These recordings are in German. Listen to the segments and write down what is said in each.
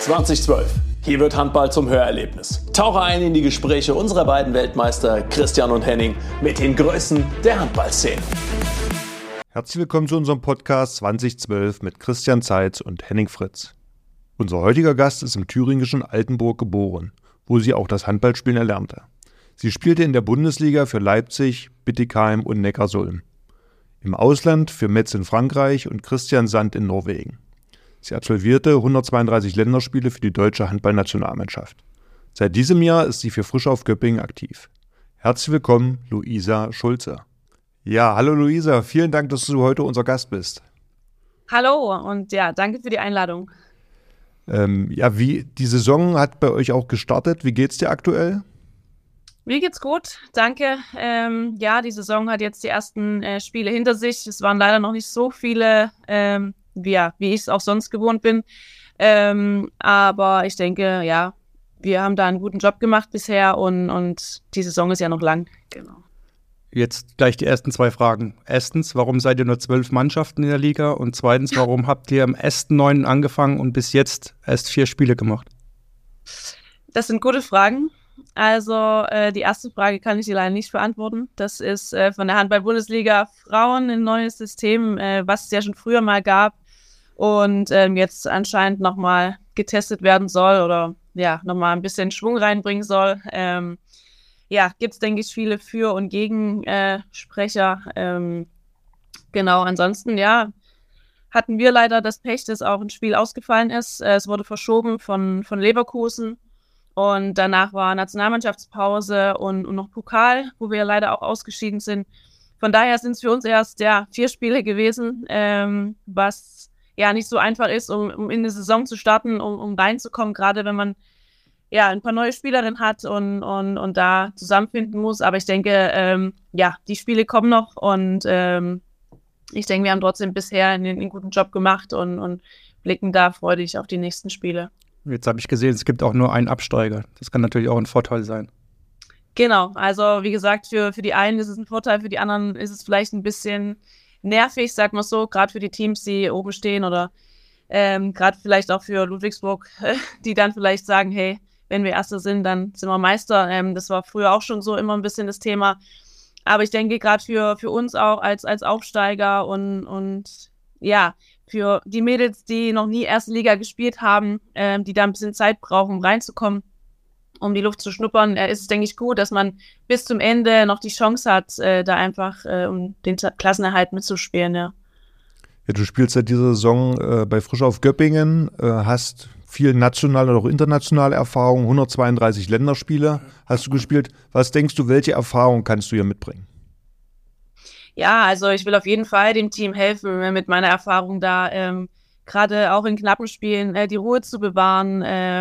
2012. Hier wird Handball zum Hörerlebnis. Tauche ein in die Gespräche unserer beiden Weltmeister Christian und Henning mit den Größen der Handballszene. Herzlich willkommen zu unserem Podcast 2012 mit Christian Zeitz und Henning Fritz. Unser heutiger Gast ist im thüringischen Altenburg geboren, wo sie auch das Handballspielen erlernte. Sie spielte in der Bundesliga für Leipzig, Bietigheim und Neckarsulm. Im Ausland für Metz in Frankreich und Christian Sand in Norwegen. Sie absolvierte 132 Länderspiele für die deutsche Handballnationalmannschaft. Seit diesem Jahr ist sie für Frisch auf Göppingen aktiv. Herzlich willkommen, Luisa Schulze. Ja, hallo Luisa, vielen Dank, dass du heute unser Gast bist. Hallo und ja, danke für die Einladung. Die Saison hat bei euch auch gestartet. Wie geht's dir aktuell? Mir geht's gut, danke. Die Saison hat jetzt die ersten Spiele hinter sich. Es waren leider noch nicht so viele, wie ich es auch sonst gewohnt bin. Aber ich denke, ja, wir haben da einen guten Job gemacht bisher und die Saison ist ja noch lang. Genau. Jetzt gleich die ersten zwei Fragen. Erstens, warum seid ihr nur 12 Mannschaften in der Liga? Und zweitens, warum habt ihr am 1.9. angefangen und bis jetzt erst 4 Spiele gemacht? Das sind gute Fragen. Also die erste Frage kann ich dir leider nicht beantworten. Das ist von der Handball-Bundesliga Frauen ein neues System, was es ja schon früher mal gab und jetzt anscheinend nochmal getestet werden soll oder ja, nochmal ein bisschen Schwung reinbringen soll. Gibt es, denke ich, viele Für- und Gegensprecher. Genau, ansonsten, ja, hatten wir leider das Pech, dass auch ein Spiel ausgefallen ist. Es wurde verschoben von Leverkusen und danach war Nationalmannschaftspause und noch Pokal, wo wir leider auch ausgeschieden sind. Von daher sind es für uns erst 4 Spiele gewesen, was ja nicht so einfach ist, um in die Saison zu starten, um reinzukommen, gerade wenn man ein paar neue Spielerinnen hat und da zusammenfinden muss. Aber ich denke, die Spiele kommen noch und ich denke, wir haben trotzdem bisher einen guten Job gemacht und blicken da freudig auf die nächsten Spiele. Jetzt habe ich gesehen, es gibt auch nur einen Absteiger. Das kann natürlich auch ein Vorteil sein. Genau, also wie gesagt, für die einen ist es ein Vorteil, für die anderen ist es vielleicht ein bisschen nervig, sag mal so, gerade für die Teams, die oben stehen oder gerade vielleicht auch für Ludwigsburg, die dann vielleicht sagen, hey, wenn wir Erster sind, dann sind wir Meister. Das war früher auch schon so immer ein bisschen das Thema. Aber ich denke, gerade für uns auch als Aufsteiger und für die Mädels, die noch nie erste Liga gespielt haben, die da ein bisschen Zeit brauchen, um reinzukommen, um die Luft zu schnuppern, ist es, denke ich, gut, dass man bis zum Ende noch die Chance hat, da einfach um den Klassenerhalt mitzuspielen. Ja, du spielst seit dieser Saison bei Frisch auf Göppingen, hast viel nationale und auch internationale Erfahrung, 132 Länderspiele hast du gespielt. Was denkst du, welche Erfahrung kannst du hier mitbringen? Ja, also ich will auf jeden Fall dem Team helfen, mit meiner Erfahrung da gerade auch in knappen Spielen die Ruhe zu bewahren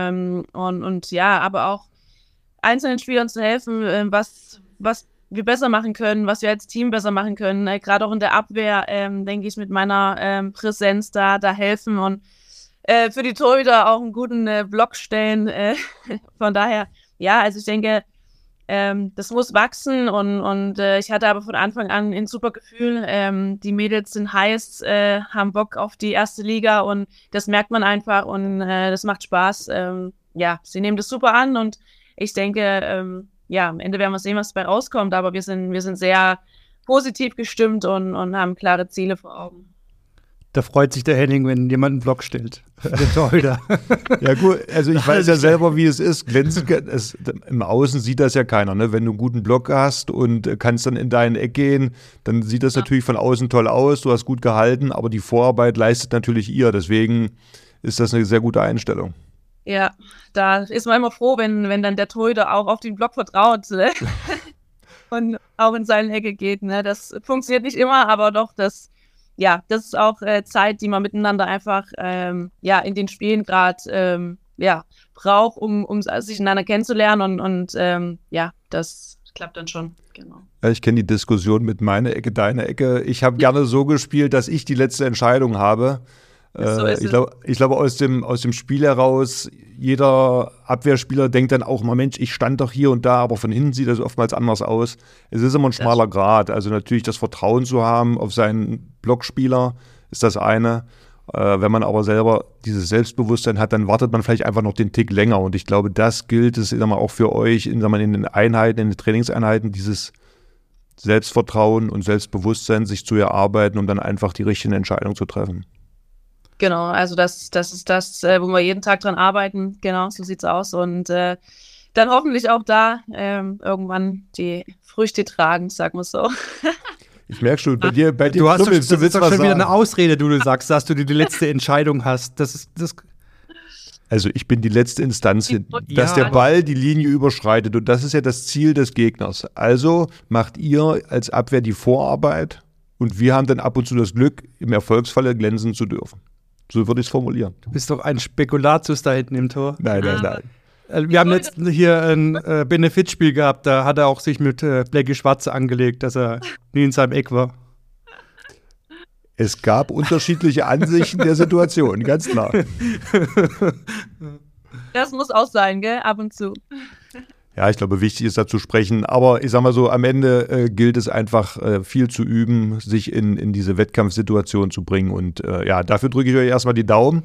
aber auch einzelnen Spielern zu helfen, was wir besser machen können, was wir als Team besser machen können. Gerade auch in der Abwehr, denke ich, mit meiner Präsenz da helfen und für die Torhüter auch einen guten Block stellen. Von daher, also ich denke, das muss wachsen und ich hatte aber von Anfang an ein super Gefühl. Die Mädels sind heiß, haben Bock auf die erste Liga und das merkt man einfach und das macht Spaß. Sie nehmen das super an und ich denke, am Ende werden wir sehen, was dabei rauskommt, aber wir sind sehr positiv gestimmt und haben klare Ziele vor Augen. Da freut sich der Henning, wenn jemand einen Block stellt. Der Torhüter. Ja gut, also ich weiß ja selber, wie es ist. Im Außen sieht das ja keiner. Ne? Wenn du einen guten Block hast und kannst dann in dein Eck gehen, dann sieht das natürlich von außen toll aus. Du hast gut gehalten, aber die Vorarbeit leistet natürlich ihr. Deswegen ist das eine sehr gute Einstellung. Ja, da ist man immer froh, wenn dann der Torhüter auch auf den Block vertraut, ne? Und auch in seine Ecke geht. Ne? Das funktioniert nicht immer, aber doch, das ist auch Zeit, die man miteinander einfach in den Spielen gerade braucht, um sich einander kennenzulernen und das klappt dann schon, genau. Ja, ich kenne die Diskussion mit meiner Ecke, deiner Ecke. Ich habe gerne so gespielt, dass ich die letzte Entscheidung habe. Ich glaube, aus dem Spiel heraus, jeder Abwehrspieler denkt dann auch mal, Mensch, ich stand doch hier und da, aber von hinten sieht das oftmals anders aus. Es ist immer ein schmaler Grat. Also natürlich das Vertrauen zu haben auf seinen Blockspieler ist das eine. Wenn man aber selber dieses Selbstbewusstsein hat, dann wartet man vielleicht einfach noch den Tick länger. Und ich glaube, das gilt es auch für euch in den Einheiten, in den Trainingseinheiten, dieses Selbstvertrauen und Selbstbewusstsein sich zu erarbeiten, um dann einfach die richtigen Entscheidungen zu treffen. Genau, also das ist das, wo wir jeden Tag dran arbeiten. Genau, so sieht's aus. Und dann hoffentlich auch da irgendwann die Früchte tragen, sagen wir so. Ich merke schon, bei dir Du hast Knubbels, das ist doch schon wieder eine sagen. Ausrede, du sagst, dass du die letzte Entscheidung hast. Das Also ich bin die letzte Instanz, dass der Ball die Linie überschreitet. Und das ist ja das Ziel des Gegners. Also macht ihr als Abwehr die Vorarbeit und wir haben dann ab und zu das Glück, im Erfolgsfalle glänzen zu dürfen. So würde ich es formulieren. Du bist doch ein Spekulatius da hinten im Tor. Nein. Wir haben jetzt hier ein Benefitspiel gehabt, da hat er auch sich mit Blackie Schwarze angelegt, dass er nie in seinem Eck war. Es gab unterschiedliche Ansichten der Situation, ganz klar. Das muss auch sein, gell? Ab und zu. Ja, ich glaube, wichtig ist da zu sprechen. Aber ich sag mal so, am Ende gilt es einfach, viel zu üben, sich in diese Wettkampfsituation zu bringen. Und dafür drücke ich euch erstmal die Daumen.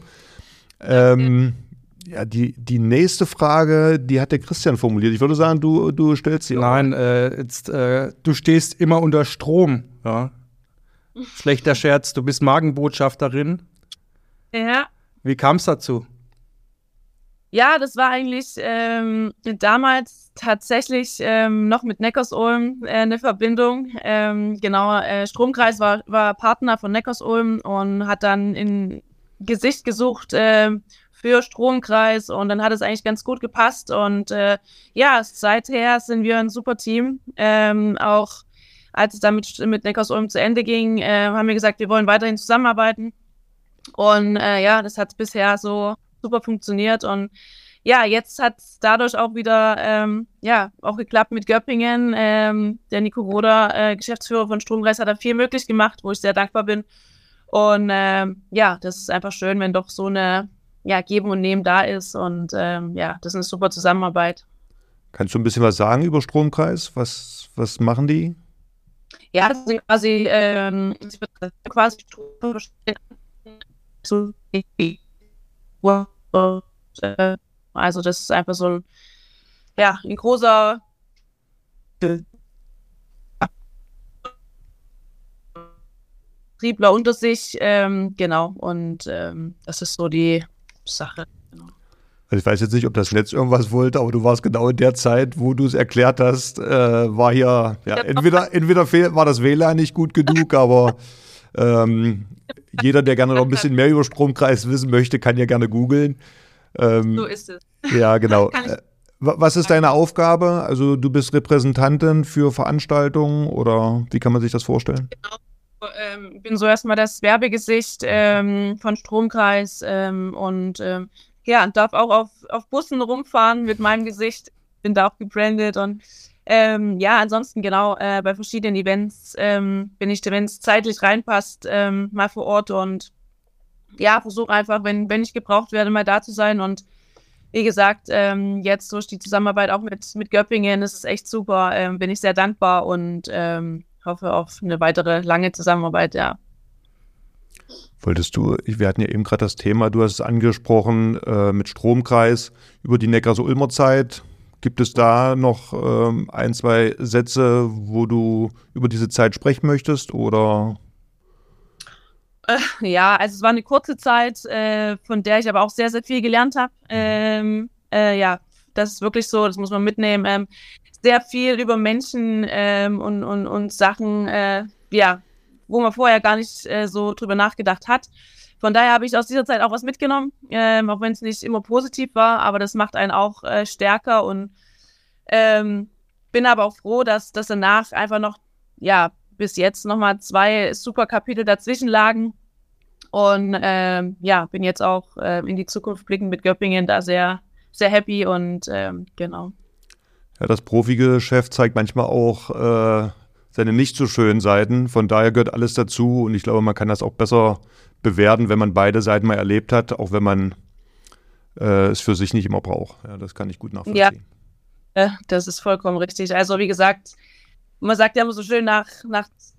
Ja, die nächste Frage, die hat der Christian formuliert. Ich würde sagen, du stellst sie. Nein, du stehst immer unter Strom. Ja. Schlechter Scherz, du bist Magenbotschafterin. Ja. Wie kam es dazu? Ja, das war eigentlich damals tatsächlich noch mit Neckarsulm eine Verbindung. Stromkreis war Partner von Neckarsulm und hat dann ein Gesicht gesucht für Stromkreis und dann hat es eigentlich ganz gut gepasst und seither sind wir ein super Team. Auch als es dann mit Neckarsulm zu Ende ging, haben wir gesagt, wir wollen weiterhin zusammenarbeiten und das hat bisher so super funktioniert und ja, jetzt hat es dadurch auch wieder auch geklappt mit Göppingen. Der Nico Roder, Geschäftsführer von Stromkreis, hat da viel möglich gemacht, wo ich sehr dankbar bin. Und das ist einfach schön, wenn doch so eine Geben und Nehmen da ist und das ist eine super Zusammenarbeit. Kannst du ein bisschen was sagen über Stromkreis? Was machen die? Ja, das sind quasi also das ist einfach so ein großer Triebler unter sich, und das ist so die Sache. Genau. Also ich weiß jetzt nicht, ob das Netz irgendwas wollte, aber du warst genau in der Zeit, wo du es erklärt hast, war hier, entweder war das WLAN nicht gut genug, aber jeder, der gerne noch ein bisschen mehr über Stromkreis wissen möchte, kann ja gerne googeln. So ist es. Ja, genau. Was ist deine Aufgabe? Also du bist Repräsentantin für Veranstaltungen oder wie kann man sich das vorstellen? Genau. Bin so erstmal das Werbegesicht von Stromkreis und darf auch auf Bussen rumfahren mit meinem Gesicht. Bin da auch gebrandet und ansonsten bei verschiedenen Events bin ich, wenn es zeitlich reinpasst, mal vor Ort und versuche einfach, wenn ich gebraucht werde, mal da zu sein und wie gesagt, jetzt durch die Zusammenarbeit auch mit Göppingen, das ist echt super, bin ich sehr dankbar und hoffe auf eine weitere lange Zusammenarbeit, ja. Wir hatten ja eben gerade das Thema, du hast es angesprochen, mit Stromkreis über die Neckarsulmer Zeit. Gibt es da noch ein, zwei Sätze, wo du über diese Zeit sprechen möchtest, oder? Also es war eine kurze Zeit, von der ich aber auch sehr, sehr viel gelernt habe. Das ist wirklich so, das muss man mitnehmen. Sehr viel über Menschen und Sachen, wo man vorher gar nicht so drüber nachgedacht hat. Von daher habe ich aus dieser Zeit auch was mitgenommen, auch wenn es nicht immer positiv war, aber das macht einen auch stärker und bin aber auch froh, dass danach einfach noch, bis jetzt nochmal 2 super Kapitel dazwischen lagen und bin jetzt auch in die Zukunft blickend mit Göppingen da sehr, sehr happy und genau. Ja, das Profigeschäft zeigt manchmal auch seine nicht so schönen Seiten. Von daher gehört alles dazu und ich glaube, man kann das auch besser bewerten, wenn man beide Seiten mal erlebt hat, auch wenn man es für sich nicht immer braucht. Ja, das kann ich gut nachvollziehen. Ja, das ist vollkommen richtig. Also wie gesagt, man sagt ja immer so schön, nach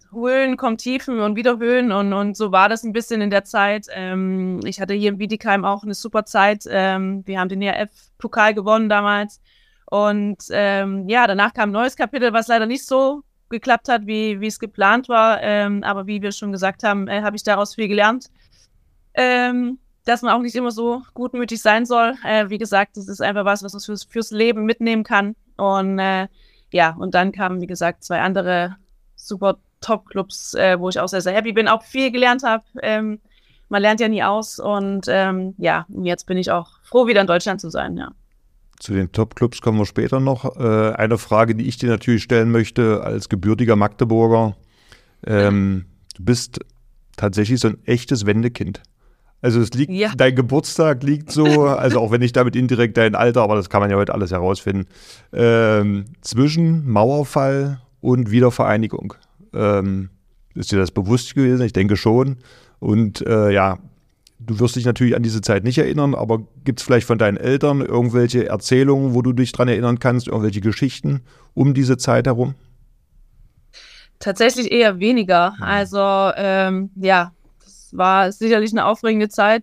Höhen kommen Tiefen und wieder Höhen und so war das ein bisschen in der Zeit. Ich hatte hier in Bietigheim auch eine super Zeit. Wir haben den ERF-Pokal gewonnen damals und danach kam ein neues Kapitel, was leider nicht so geklappt hat, wie es geplant war. Aber wie wir schon gesagt haben, habe ich daraus viel gelernt. Dass man auch nicht immer so gutmütig sein soll. Wie gesagt, das ist einfach was man fürs Leben mitnehmen kann. Und und dann kamen, wie gesagt, 2 andere super Top-Clubs, wo ich auch sehr, sehr happy bin, auch viel gelernt habe. Man lernt ja nie aus und jetzt bin ich auch froh, wieder in Deutschland zu sein, ja. Zu den Top-Clubs kommen wir später noch. Eine Frage, die ich dir natürlich stellen möchte als gebürtiger Magdeburger. Du bist tatsächlich so ein echtes Wendekind. Also dein Geburtstag liegt so, also auch wenn nicht damit indirekt dein Alter, aber das kann man ja heute alles herausfinden, zwischen Mauerfall und Wiedervereinigung. Ist dir das bewusst gewesen? Ich denke schon. Und du wirst dich natürlich an diese Zeit nicht erinnern, aber gibt es vielleicht von deinen Eltern irgendwelche Erzählungen, wo du dich dran erinnern kannst, irgendwelche Geschichten um diese Zeit herum? Tatsächlich eher weniger. Also war sicherlich eine aufregende Zeit,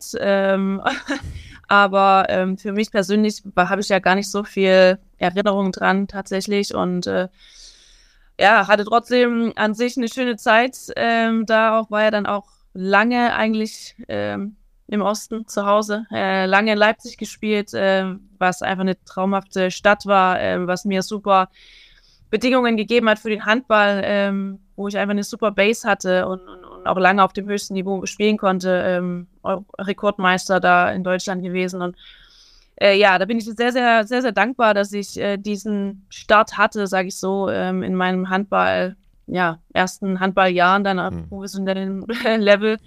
aber für mich persönlich habe ich ja gar nicht so viel Erinnerung dran tatsächlich und hatte trotzdem an sich eine schöne Zeit. War ja dann auch lange eigentlich im Osten zu Hause, lange in Leipzig gespielt, was einfach eine traumhafte Stadt war, was mir super Bedingungen gegeben hat für den Handball, wo ich einfach eine super Base hatte und auch lange auf dem höchsten Niveau spielen konnte, Rekordmeister da in Deutschland gewesen und da bin ich sehr, sehr, sehr, sehr dankbar, dass ich diesen Start hatte, sage ich so, in meinem ersten Handballjahren, dann auf professionellen Level.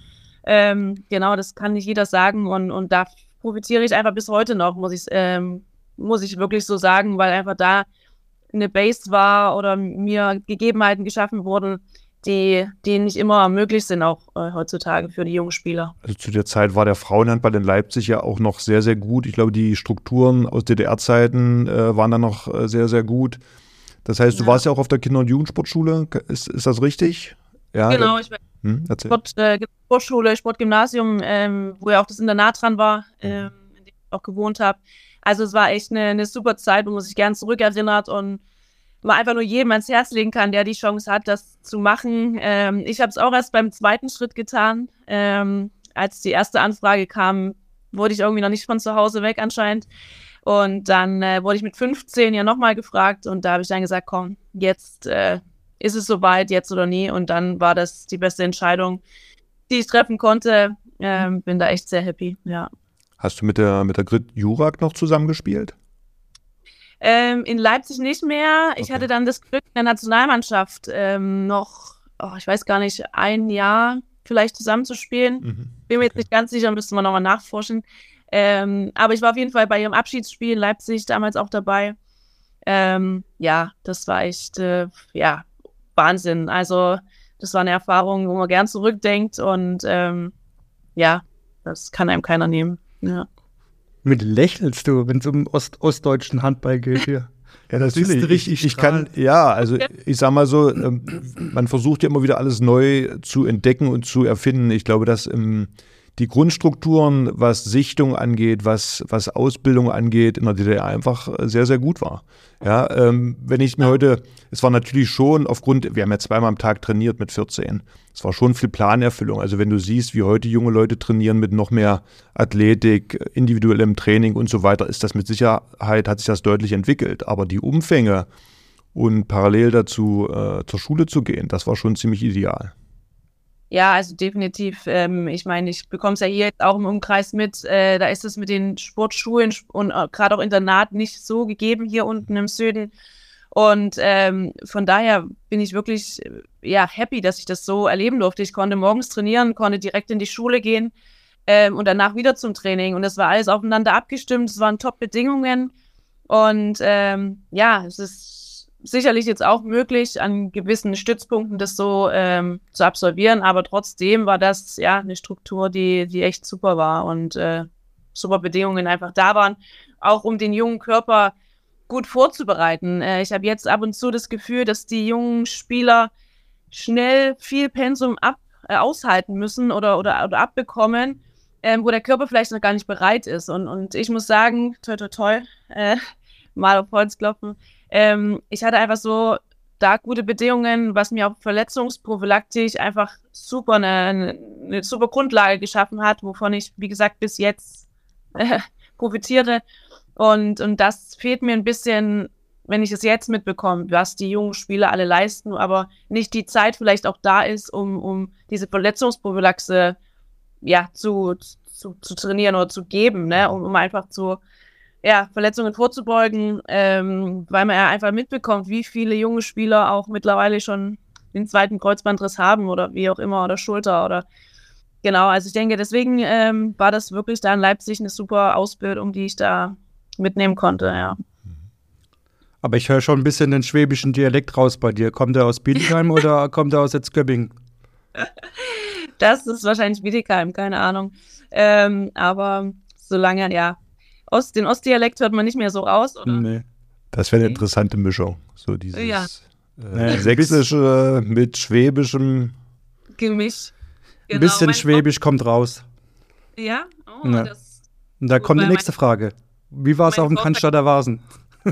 Das kann nicht jeder sagen und da profitiere ich einfach bis heute noch, muss ich wirklich so sagen, weil einfach da eine Base war oder mir Gegebenheiten geschaffen wurden, die nicht immer möglich sind, auch heutzutage für die jungen Spieler. Also zu der Zeit war der Frauenhandball in Leipzig ja auch noch sehr, sehr gut. Ich glaube, die Strukturen aus DDR-Zeiten waren dann noch sehr, sehr gut. Das heißt, du warst ja auch auf der Kinder- und Jugendsportschule. Ist das richtig? Ja, genau, ich war Sportschule, Sportgymnasium, wo ja auch das Internat dran war, in dem ich auch gewohnt habe. Also es war echt eine super Zeit, wo man sich gern zurückerinnert und man einfach nur jedem ans Herz legen kann, der die Chance hat, das zu machen. Ich habe es auch erst beim 2. Schritt getan. Als die erste Anfrage kam, wurde ich irgendwie noch nicht von zu Hause weg anscheinend. Und dann wurde ich mit 15 ja nochmal gefragt und da habe ich dann gesagt, komm, jetzt ist es soweit, jetzt oder nie. Und dann war das die beste Entscheidung, die ich treffen konnte. Bin da echt sehr happy, ja. Hast du mit der Grit Jurak noch zusammengespielt? In Leipzig nicht mehr. Ich hatte dann das Glück, in der Nationalmannschaft noch, ich weiß gar nicht, 1 Jahr vielleicht zusammenzuspielen. Bin mir jetzt nicht ganz sicher, müsste man nochmal nachforschen. Aber ich war auf jeden Fall bei ihrem Abschiedsspiel in Leipzig damals auch dabei. Das war echt, Wahnsinn. Also das war eine Erfahrung, wo man gern zurückdenkt und das kann einem keiner nehmen. Ja. Mit lächelst du, wenn es um ostdeutschen Handball geht hier. Ja, das ist richtig. Ich sag mal so, man versucht ja immer wieder alles neu zu entdecken und zu erfinden. Ich glaube, dass die Grundstrukturen, was Sichtung angeht, was Ausbildung angeht, in der DDR einfach sehr, sehr gut war. Ja, wenn ich mir heute, es war natürlich schon wir haben ja 2-mal am Tag trainiert mit 14. Es war schon viel Planerfüllung. Also wenn du siehst, wie heute junge Leute trainieren mit noch mehr Athletik, individuellem Training und so weiter, ist das mit Sicherheit, hat sich das deutlich entwickelt. Aber die Umfänge und parallel dazu zur Schule zu gehen, das war schon ziemlich ideal. Ja, also definitiv. Ich meine, ich bekomme es ja hier jetzt auch im Umkreis mit. Da ist es mit den Sportschulen und gerade auch Internat nicht so gegeben hier unten im Süden. Und von daher bin ich wirklich happy, dass ich das so erleben durfte. Ich konnte morgens trainieren, konnte direkt in die Schule gehen und danach wieder zum Training. Und das war alles aufeinander abgestimmt. Es waren Top-Bedingungen. Und es ist sicherlich jetzt auch möglich, an gewissen Stützpunkten das so zu absolvieren, aber trotzdem war das eine Struktur, die echt super war und super Bedingungen einfach da waren, auch um den jungen Körper gut vorzubereiten. Ich habe jetzt ab und zu das Gefühl, dass die jungen Spieler schnell viel Pensum aushalten müssen oder abbekommen, wo der Körper vielleicht noch gar nicht bereit ist. Und ich muss sagen, toi, toi, toi, mal auf Holz klopfen, ich hatte einfach so da gute Bedingungen, was mir auch verletzungsprophylaktisch einfach super eine super Grundlage geschaffen hat, wovon ich, wie gesagt, bis jetzt profitiere. Und das fehlt mir ein bisschen, wenn ich es jetzt mitbekomme, was die jungen Spieler alle leisten, aber nicht die Zeit vielleicht auch da ist, um diese Verletzungsprophylaxe zu trainieren oder zu geben, ne? Um einfach Verletzungen vorzubeugen, weil man ja einfach mitbekommt, wie viele junge Spieler auch mittlerweile schon den zweiten Kreuzbandriss haben oder wie auch immer, oder Schulter oder genau. Also ich denke, deswegen war das wirklich da in Leipzig eine super Ausbildung, die ich da mitnehmen konnte, ja. Aber ich höre schon ein bisschen den schwäbischen Dialekt raus bei dir. Kommt er aus Bietigheim oder kommt er aus Etzköping? Das ist wahrscheinlich Bietigheim, keine Ahnung. Aber solange, den Ostdialekt hört man nicht mehr so raus, oder? Nee. Das wäre eine interessante Mischung. So dieses Ja. Sächsische mit Schwäbischem. Gemisch. Ein bisschen Schwäbisch kommt raus. Ja? Oh, Ja. das. Und da Gut, kommt die weil nächste Frage. Wie war es meine auf dem Frau- Cannstatter Vasen?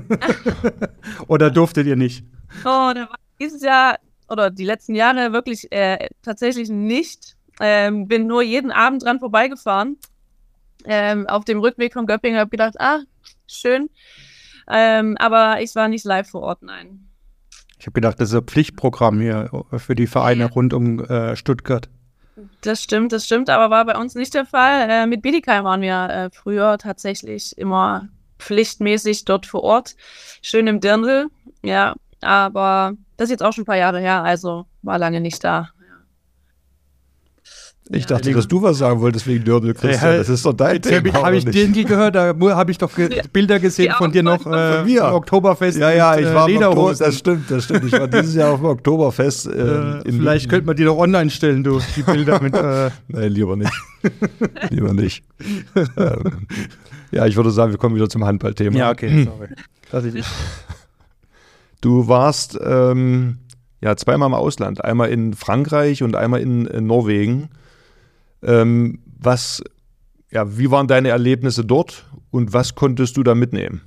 Oder durftet ihr nicht? Oh, da war dieses Jahr oder die letzten Jahre wirklich tatsächlich nicht. Bin nur jeden Abend dran vorbeigefahren. Auf dem Rückweg von Göppingen habe gedacht, schön. Aber ich war nicht live vor Ort, nein. Ich habe gedacht, das ist ein Pflichtprogramm hier für die Vereine rund um Stuttgart. Das stimmt, aber war bei uns nicht der Fall. Mit Bietigheim waren wir früher tatsächlich immer pflichtmäßig dort vor Ort. Schön im Dirndl, ja. Aber das ist jetzt auch schon ein paar Jahre her, also war lange nicht da. Ich dachte, dass du was sagen wolltest wegen Dirndl, Christian. Das ist doch dein Thema. Habe ich Dirndl gehört? Da habe ich doch Bilder gesehen von dir noch mir. im Oktoberfest. Ja, mit, ich war Lederhosen. das stimmt. Ich war dieses Jahr auf dem Oktoberfest. Vielleicht könnte man die doch online stellen, du, die Bilder mit. Nein, lieber nicht. Lieber nicht. Ja, ich würde sagen, wir kommen wieder zum Handballthema. Ja, okay, sorry. Du warst zweimal im Ausland. Einmal in Frankreich und einmal in Norwegen. Wie waren deine Erlebnisse dort und was konntest du da mitnehmen?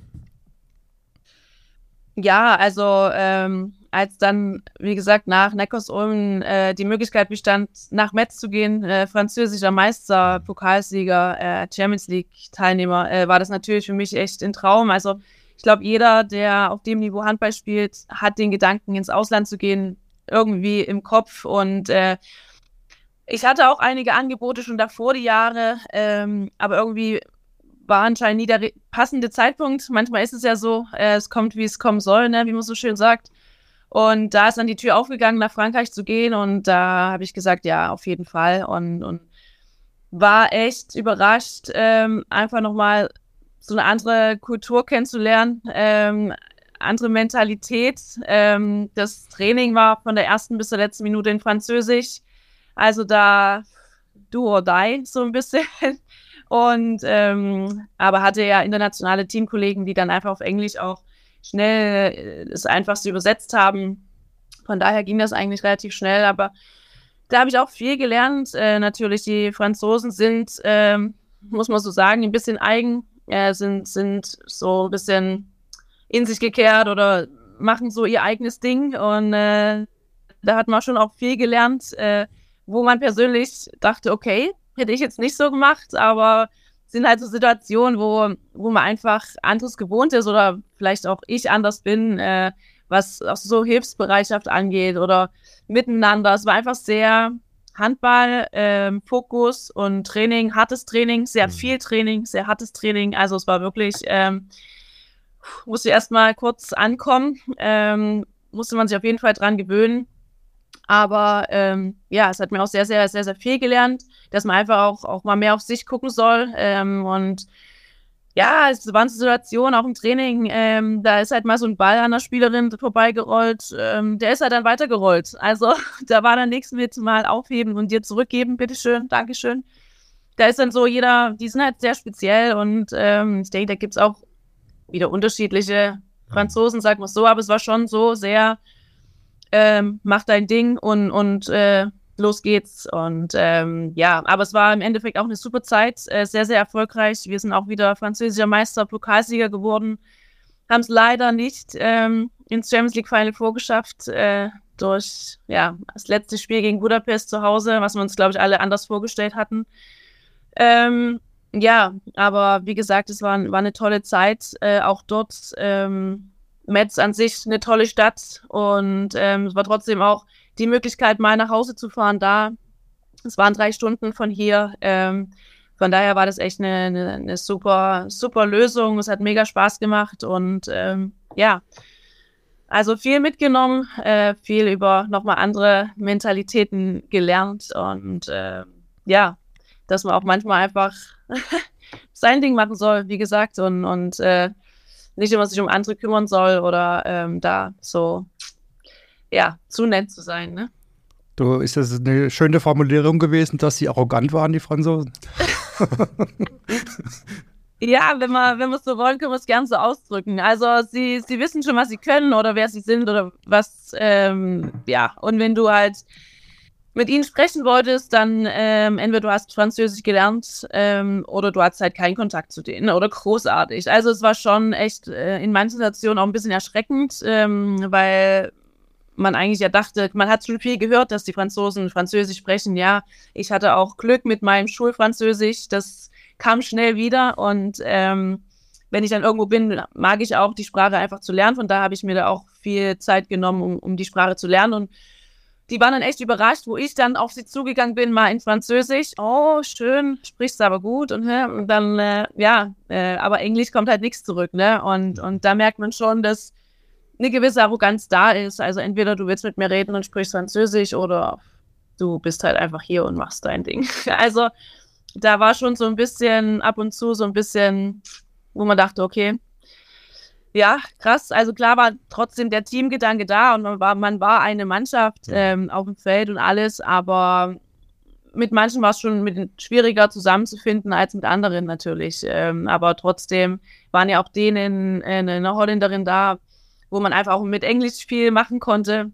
Ja, also als dann, wie gesagt, nach Neckarsulm die Möglichkeit bestand, nach Metz zu gehen, französischer Meister, Pokalsieger, Champions League-Teilnehmer, war das natürlich für mich echt ein Traum. Also ich glaube, jeder, der auf dem Niveau Handball spielt, hat den Gedanken, ins Ausland zu gehen, irgendwie im Kopf. Und ich hatte auch einige Angebote schon davor die Jahre, aber irgendwie war anscheinend nie der passende Zeitpunkt. Manchmal ist es ja so, es kommt, wie es kommen soll, ne, wie man so schön sagt. Und da ist dann die Tür aufgegangen, nach Frankreich zu gehen. Und da habe ich gesagt, ja, auf jeden Fall. Und war echt überrascht, einfach nochmal so eine andere Kultur kennenzulernen, andere Mentalität. Das Training war von der ersten bis zur letzten Minute in Französisch. Also da do or die, so ein bisschen. Und aber hatte ja internationale Teamkollegen, die dann einfach auf Englisch auch schnell das Einfachste übersetzt haben. Von daher ging das eigentlich relativ schnell, aber da habe ich auch viel gelernt. Natürlich, die Franzosen sind, muss man so sagen, ein bisschen eigen, sind so ein bisschen in sich gekehrt oder machen so ihr eigenes Ding. Und da hat man schon auch viel gelernt, wo man persönlich dachte, okay, hätte ich jetzt nicht so gemacht, aber sind halt so Situationen, wo man einfach anderes gewohnt ist oder vielleicht auch ich anders bin, was auch so Hilfsbereitschaft angeht oder miteinander. Es war einfach sehr Handball, Fokus und Training, hartes Training, sehr viel Training, sehr hartes Training. Also es war wirklich, musste erstmal kurz ankommen, musste man sich auf jeden Fall dran gewöhnen. Aber es hat mir auch sehr, sehr, sehr, sehr viel gelernt, dass man einfach auch mal mehr auf sich gucken soll. Und ja, es waren Situationen auch im Training, da ist halt mal so ein Ball an der Spielerin vorbeigerollt, der ist halt dann weitergerollt. Also da war dann nichts mit mal aufheben und dir zurückgeben, bitteschön, Dankeschön. Da ist dann so die sind halt sehr speziell und ich denke, da gibt es auch wieder unterschiedliche Franzosen, sagen wir es so, aber es war schon so sehr mach dein Ding und los geht's. Und aber es war im Endeffekt auch eine super Zeit, sehr, sehr erfolgreich. Wir sind auch wieder französischer Meister, Pokalsieger geworden. Haben es leider nicht ins Champions League Final vorgeschafft, durch das letzte Spiel gegen Budapest zu Hause, was wir uns, glaube ich, alle anders vorgestellt hatten. Aber wie gesagt, es war eine tolle Zeit, auch dort. Metz an sich eine tolle Stadt und es war trotzdem auch die Möglichkeit, mal nach Hause zu fahren da. Es waren 3 Stunden von hier. Von daher war das echt eine super, super Lösung. Es hat mega Spaß gemacht und also viel mitgenommen, viel über nochmal andere Mentalitäten gelernt und dass man auch manchmal einfach sein Ding machen soll, wie gesagt, und nicht immer sich um andere kümmern soll oder da so, zu nett zu sein, ne? Ist das eine schöne Formulierung gewesen, dass sie arrogant waren, die Franzosen? Ja, wenn wir es so wollen, können wir es gern so ausdrücken. Also sie wissen schon, was sie können oder wer sie sind oder was, und wenn du halt mit ihnen sprechen wolltest, dann entweder du hast Französisch gelernt oder du hattest halt keinen Kontakt zu denen oder großartig. Also es war schon echt in manchen Situationen auch ein bisschen erschreckend, weil man eigentlich ja dachte, man hat schon viel gehört, dass die Franzosen Französisch sprechen. Ja, ich hatte auch Glück mit meinem Schulfranzösisch, das kam schnell wieder und wenn ich dann irgendwo bin, mag ich auch die Sprache einfach zu lernen. Von daher habe ich mir da auch viel Zeit genommen, um die Sprache zu lernen und die waren dann echt überrascht, wo ich dann auf sie zugegangen bin, mal in Französisch. Oh, schön, sprichst du aber gut. Und dann, aber Englisch kommt halt nichts zurück, ne? Und da merkt man schon, dass eine gewisse Arroganz da ist. Also entweder du willst mit mir reden und sprichst Französisch oder du bist halt einfach hier und machst dein Ding. Also da war schon so ein bisschen ab und zu so ein bisschen, wo man dachte, okay, ja, krass. Also klar war trotzdem der Teamgedanke da und man war eine Mannschaft auf dem Feld und alles, aber mit manchen war es schon schwieriger zusammenzufinden als mit anderen natürlich. Aber trotzdem waren ja auch eine Holländerin da, wo man einfach auch mit Englisch viel machen konnte.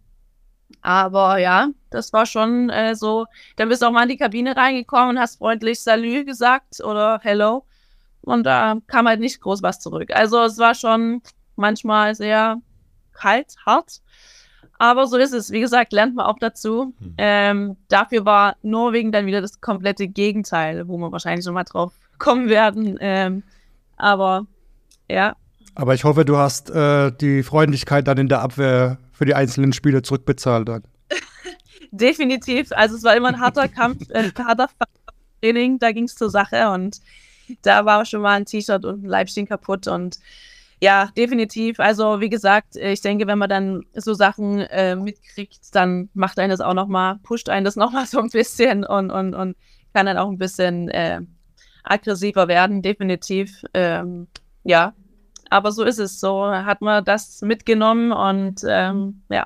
Aber ja, das war schon so. Dann bist du auch mal in die Kabine reingekommen und hast freundlich Salut gesagt oder Hello. Und da kam halt nicht groß was zurück. Also es war schon manchmal sehr kalt, hart. Aber so ist es. Wie gesagt, lernt man auch dazu. Dafür war Norwegen dann wieder das komplette Gegenteil, wo wir wahrscheinlich noch mal drauf kommen werden. Aber ja. Aber ich hoffe, du hast die Freundlichkeit dann in der Abwehr für die einzelnen Spiele zurückbezahlt dann. Definitiv. Also es war immer ein harter Kampf, harter Training. Da ging es zur Sache und da war schon mal ein T-Shirt und ein Leibchen kaputt und ja, definitiv. Also wie gesagt, ich denke, wenn man dann so Sachen mitkriegt, dann macht einen das auch nochmal, pusht einen das nochmal so ein bisschen und kann dann auch ein bisschen aggressiver werden, definitiv. Ja, aber so ist es. So hat man das mitgenommen und ja.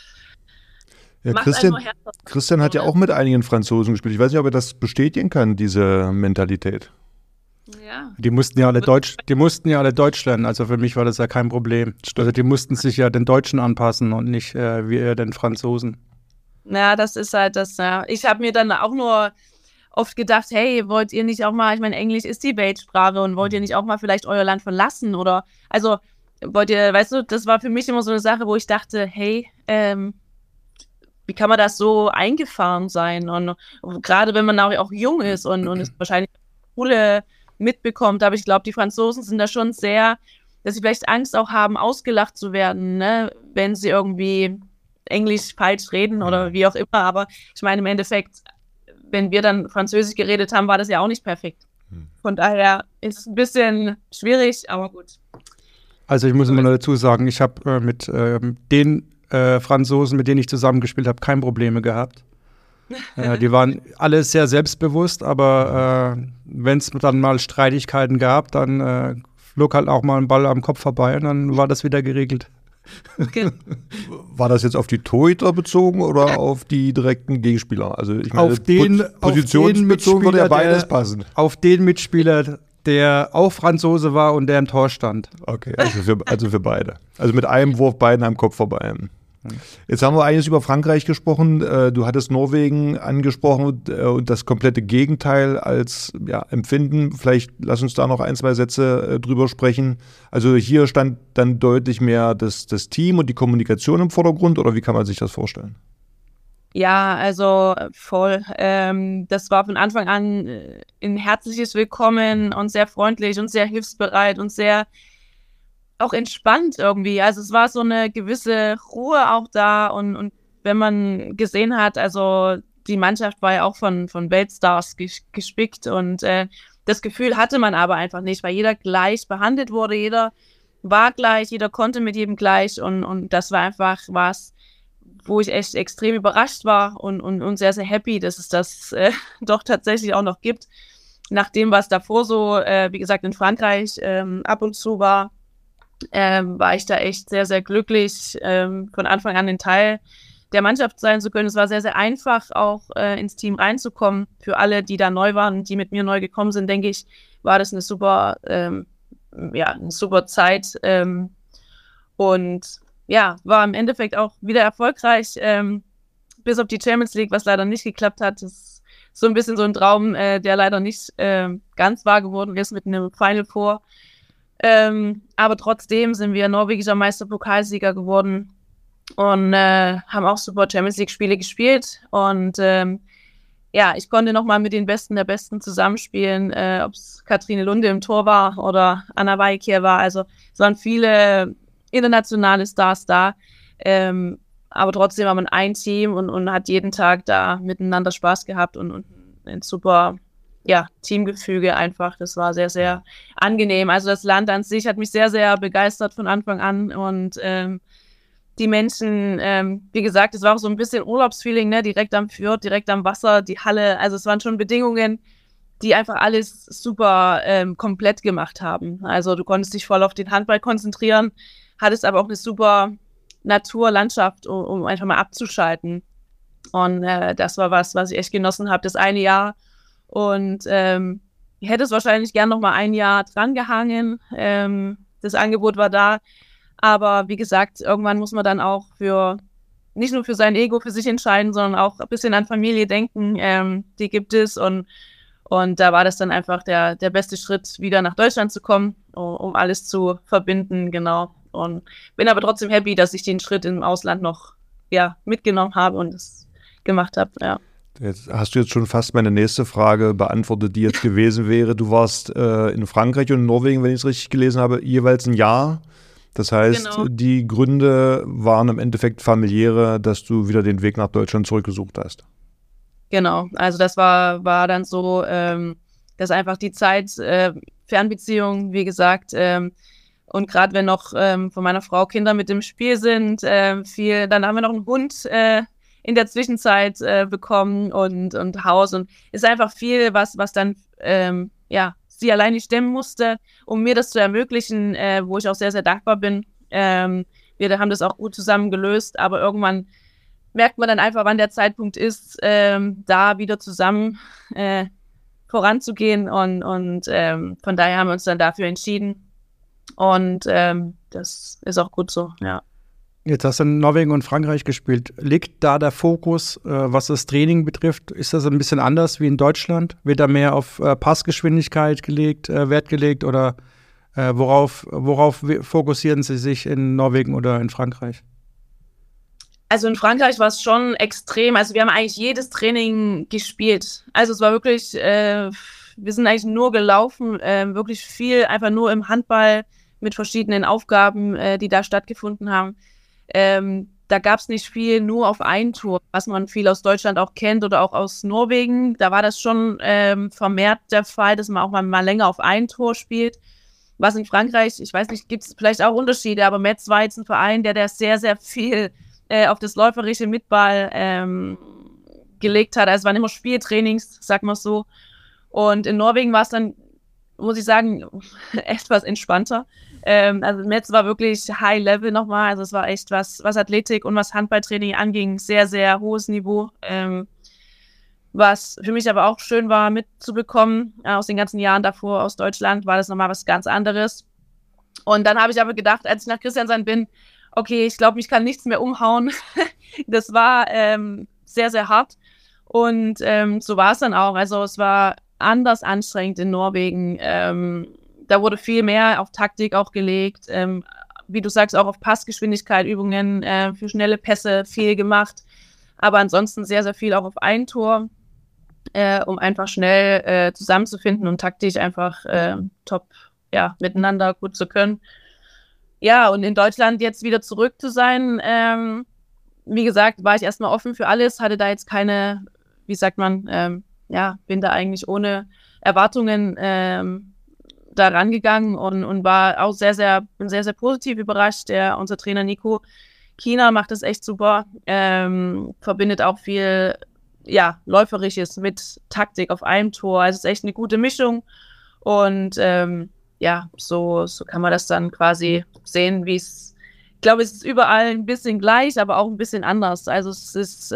Ja, Christian hat ja auch mit einigen Franzosen gespielt. Ich weiß nicht, ob er das bestätigen kann, diese Mentalität. Ja. Die mussten ja alle Deutsch lernen, also für mich war das ja kein Problem. Also die mussten sich ja den Deutschen anpassen und nicht wir den Franzosen. Ja, das ist halt das, ja. Ich habe mir dann auch nur oft gedacht, hey, wollt ihr nicht auch mal, ich meine, Englisch ist die Weltsprache und wollt ihr nicht auch mal vielleicht euer Land verlassen oder, also wollt ihr, weißt du, das war für mich immer so eine Sache, wo ich dachte, hey, wie kann man das so eingefahren sein und gerade wenn man auch jung ist und es wahrscheinlich coole mitbekommt, aber ich glaube, die Franzosen sind da schon sehr, dass sie vielleicht Angst auch haben, ausgelacht zu werden, ne, wenn sie irgendwie Englisch falsch reden oder wie auch immer, aber ich meine im Endeffekt, wenn wir dann Französisch geredet haben, war das ja auch nicht perfekt. Von daher ist es ein bisschen schwierig, aber gut. Also ich muss immer noch dazu sagen, ich habe mit den Franzosen, mit denen ich zusammengespielt habe, keine Probleme gehabt. Die waren alle sehr selbstbewusst, aber wenn es dann mal Streitigkeiten gab, dann flog halt auch mal ein Ball am Kopf vorbei und dann war das wieder geregelt. Okay. War das jetzt auf die Torhüter bezogen oder auf die direkten Gegenspieler? Also ich meine, positionsbezogen würde ja beides passen. Auf den Mitspieler, der auch Franzose war und der im Tor stand. Okay, also für beide. Also mit einem Wurf beiden am Kopf vorbei. Jetzt haben wir einiges über Frankreich gesprochen. Du hattest Norwegen angesprochen und das komplette Gegenteil als Empfinden. Vielleicht lass uns da noch 1, 2 Sätze drüber sprechen. Also hier stand dann deutlich mehr das Team und die Kommunikation im Vordergrund, oder wie kann man sich das vorstellen? Ja, also voll. Das war von Anfang an ein herzliches Willkommen und sehr freundlich und sehr hilfsbereit und sehr auch entspannt irgendwie. Also es war so eine gewisse Ruhe auch da und wenn man gesehen hat, also die Mannschaft war ja auch von Weltstars gespickt und das Gefühl hatte man aber einfach nicht, weil jeder gleich behandelt wurde, jeder war gleich, jeder konnte mit jedem gleich und das war einfach was, wo ich echt extrem überrascht war und sehr, sehr happy, dass es das doch tatsächlich auch noch gibt. Nach dem, was davor so, wie gesagt, in Frankreich ab und zu war ich da echt sehr, sehr glücklich, von Anfang an ein Teil der Mannschaft sein zu können. Es war sehr, sehr einfach, auch ins Team reinzukommen. Für alle, die da neu waren und die mit mir neu gekommen sind, denke ich, war das eine super Zeit. Und ja, war im Endeffekt auch wieder erfolgreich, bis auf die Champions League, was leider nicht geklappt hat. Das ist so ein bisschen so ein Traum, der leider nicht ganz wahr geworden ist mit einem Final Four. Aber trotzdem sind wir norwegischer Meisterpokalsieger geworden und haben auch super Champions League-Spiele gespielt. Und ich konnte nochmal mit den Besten der Besten zusammenspielen, ob es Katrine Lunde im Tor war oder Anna Weikier war. Also es waren viele internationale Stars da. Aber trotzdem war man ein Team und hat jeden Tag da miteinander Spaß gehabt und ein super Teamgefüge einfach. Das war sehr, sehr angenehm. Also das Land an sich hat mich sehr, sehr begeistert von Anfang an und die Menschen, wie gesagt, es war auch so ein bisschen Urlaubsfeeling, ne? Direkt am Fjord, direkt am Wasser, die Halle. Also es waren schon Bedingungen, die einfach alles super komplett gemacht haben. Also du konntest dich voll auf den Handball konzentrieren, hattest aber auch eine super Naturlandschaft, um einfach mal abzuschalten. Und das war was ich echt genossen habe, das eine Jahr. Und ich hätte es wahrscheinlich gern noch mal ein Jahr drangehangen. Das Angebot war da. Aber wie gesagt, irgendwann muss man dann auch nicht nur für sein Ego für sich entscheiden, sondern auch ein bisschen an Familie denken. Die gibt es. Und da war das dann einfach der beste Schritt, wieder nach Deutschland zu kommen, um alles zu verbinden, genau. Und bin aber trotzdem happy, dass ich den Schritt im Ausland noch mitgenommen habe und es gemacht habe, ja. Jetzt hast du jetzt schon fast meine nächste Frage beantwortet, die jetzt gewesen wäre. Du warst in Frankreich und in Norwegen, wenn ich es richtig gelesen habe, jeweils ein Jahr. Das heißt, Genau. Die Gründe waren im Endeffekt familiäre, dass du wieder den Weg nach Deutschland zurückgesucht hast. Genau, also das war dann so, dass einfach die Zeit, Fernbeziehung, wie gesagt, und gerade wenn noch von meiner Frau Kinder mit im Spiel sind, dann haben wir noch einen Hund in der Zwischenzeit bekommen und Haus und ist einfach viel, was dann sie allein nicht stemmen musste, um mir das zu ermöglichen, wo ich auch sehr, sehr dankbar bin. Wir haben das auch gut zusammen gelöst, aber irgendwann merkt man dann einfach, wann der Zeitpunkt ist, da wieder zusammen voranzugehen und von daher haben wir uns dann dafür entschieden und das ist auch gut so, ja. Jetzt hast du in Norwegen und Frankreich gespielt. Liegt da der Fokus, was das Training betrifft? Ist das ein bisschen anders wie in Deutschland? Wird da mehr auf Passgeschwindigkeit Wert gelegt oder worauf fokussieren Sie sich in Norwegen oder in Frankreich? Also in Frankreich war es schon extrem. Also wir haben eigentlich jedes Training gespielt. Also es war wirklich, wir sind eigentlich nur gelaufen, wirklich viel, einfach nur im Handball mit verschiedenen Aufgaben, die da stattgefunden haben. Da gab es nicht viel nur auf ein Tor, was man viel aus Deutschland auch kennt oder auch aus Norwegen. Da war das schon vermehrt der Fall, dass man auch mal länger auf ein Tor spielt. Was in Frankreich, ich weiß nicht, gibt es vielleicht auch Unterschiede, aber Metz war jetzt ein Verein, der sehr, sehr viel auf das läuferische Mitball gelegt hat. Also es waren immer Spieltrainings, sag mal so. Und in Norwegen war es dann, muss ich sagen, etwas entspannter. Also Metz war wirklich High Level nochmal. Also es war echt was Athletik und was Handballtraining anging, sehr, sehr hohes Niveau. Was für mich aber auch schön war mitzubekommen, aus den ganzen Jahren davor aus Deutschland, war das nochmal was ganz anderes. Und dann habe ich aber gedacht, als ich nach Kristiansand bin, okay, ich glaube, mich kann nichts mehr umhauen. Das war sehr, sehr hart. Und so war es dann auch. Also es war anders anstrengend in Norwegen. Da wurde viel mehr auf Taktik auch gelegt. Wie du sagst, auch auf Passgeschwindigkeit, Übungen für schnelle Pässe viel gemacht. Aber ansonsten sehr, sehr viel auch auf ein Tor, um einfach schnell zusammenzufinden und taktisch einfach top miteinander gut zu können. Ja, und in Deutschland jetzt wieder zurück zu sein, wie gesagt, war ich erstmal offen für alles, hatte da jetzt keine, wie sagt man, bin da eigentlich ohne Erwartungen da rangegangen und war auch bin sehr, sehr positiv überrascht. Unser Trainer Nico Kiener macht das echt super, verbindet auch viel, Läuferisches mit Taktik auf einem Tor. Also es ist echt eine gute Mischung und so kann man das dann quasi sehen, wie es, ich glaube, es ist überall ein bisschen gleich, aber auch ein bisschen anders. Also es ist,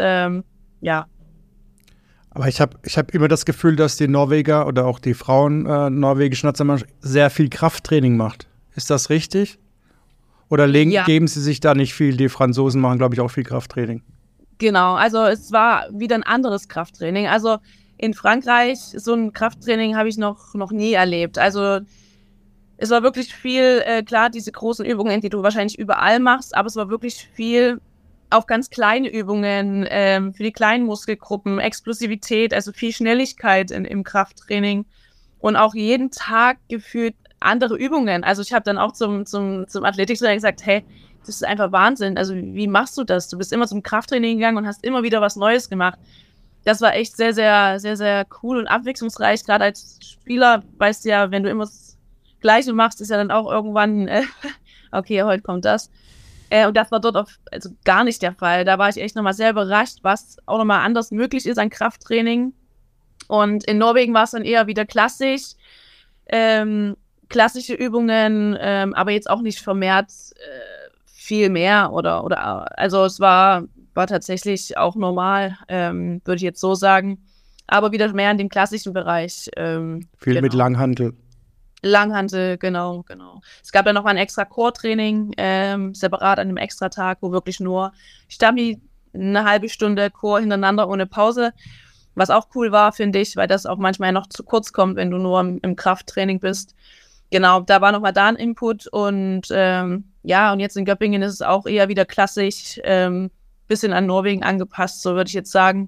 Aber ich hab immer das Gefühl, dass die Norweger oder auch die Frauen norwegische Nationalmannschaft sehr viel Krafttraining macht. Ist das richtig? Oder geben sie sich da nicht viel? Die Franzosen machen, glaube ich, auch viel Krafttraining. Genau, also es war wieder ein anderes Krafttraining. Also in Frankreich, so ein Krafttraining habe ich noch nie erlebt. Also es war wirklich viel, klar, diese großen Übungen, die du wahrscheinlich überall machst, aber es war wirklich viel auf ganz kleine Übungen, für die kleinen Muskelgruppen, Explosivität, also viel Schnelligkeit im Krafttraining und auch jeden Tag gefühlt andere Übungen. Also ich habe dann auch zum Athletiktrainer gesagt, hey, das ist einfach Wahnsinn. Also wie machst du das? Du bist immer zum Krafttraining gegangen und hast immer wieder was Neues gemacht. Das war echt sehr, sehr, sehr, sehr cool und abwechslungsreich. Gerade als Spieler weißt du ja, wenn du immer das Gleiche machst, ist ja dann auch irgendwann, okay, heute kommt das. Und das war dort also gar nicht der Fall. Da war ich echt nochmal sehr überrascht, was auch nochmal anders möglich ist an Krafttraining. Und in Norwegen war es dann eher wieder klassisch. Klassische Übungen, aber jetzt auch nicht vermehrt viel mehr oder also es war tatsächlich auch normal, würde ich jetzt so sagen, aber wieder mehr in dem klassischen Bereich. Viel mit Langhantel. Langhantel, genau. Es gab ja noch mal ein extra Core-Training, separat an einem extra Tag, wo wirklich nur Stabi, eine halbe Stunde Core hintereinander ohne Pause, was auch cool war, finde ich, weil das auch manchmal noch zu kurz kommt, wenn du nur im Krafttraining bist. Genau, da war nochmal da ein Input und und jetzt in Göppingen ist es auch eher wieder klassisch, bisschen an Norwegen angepasst, so würde ich jetzt sagen.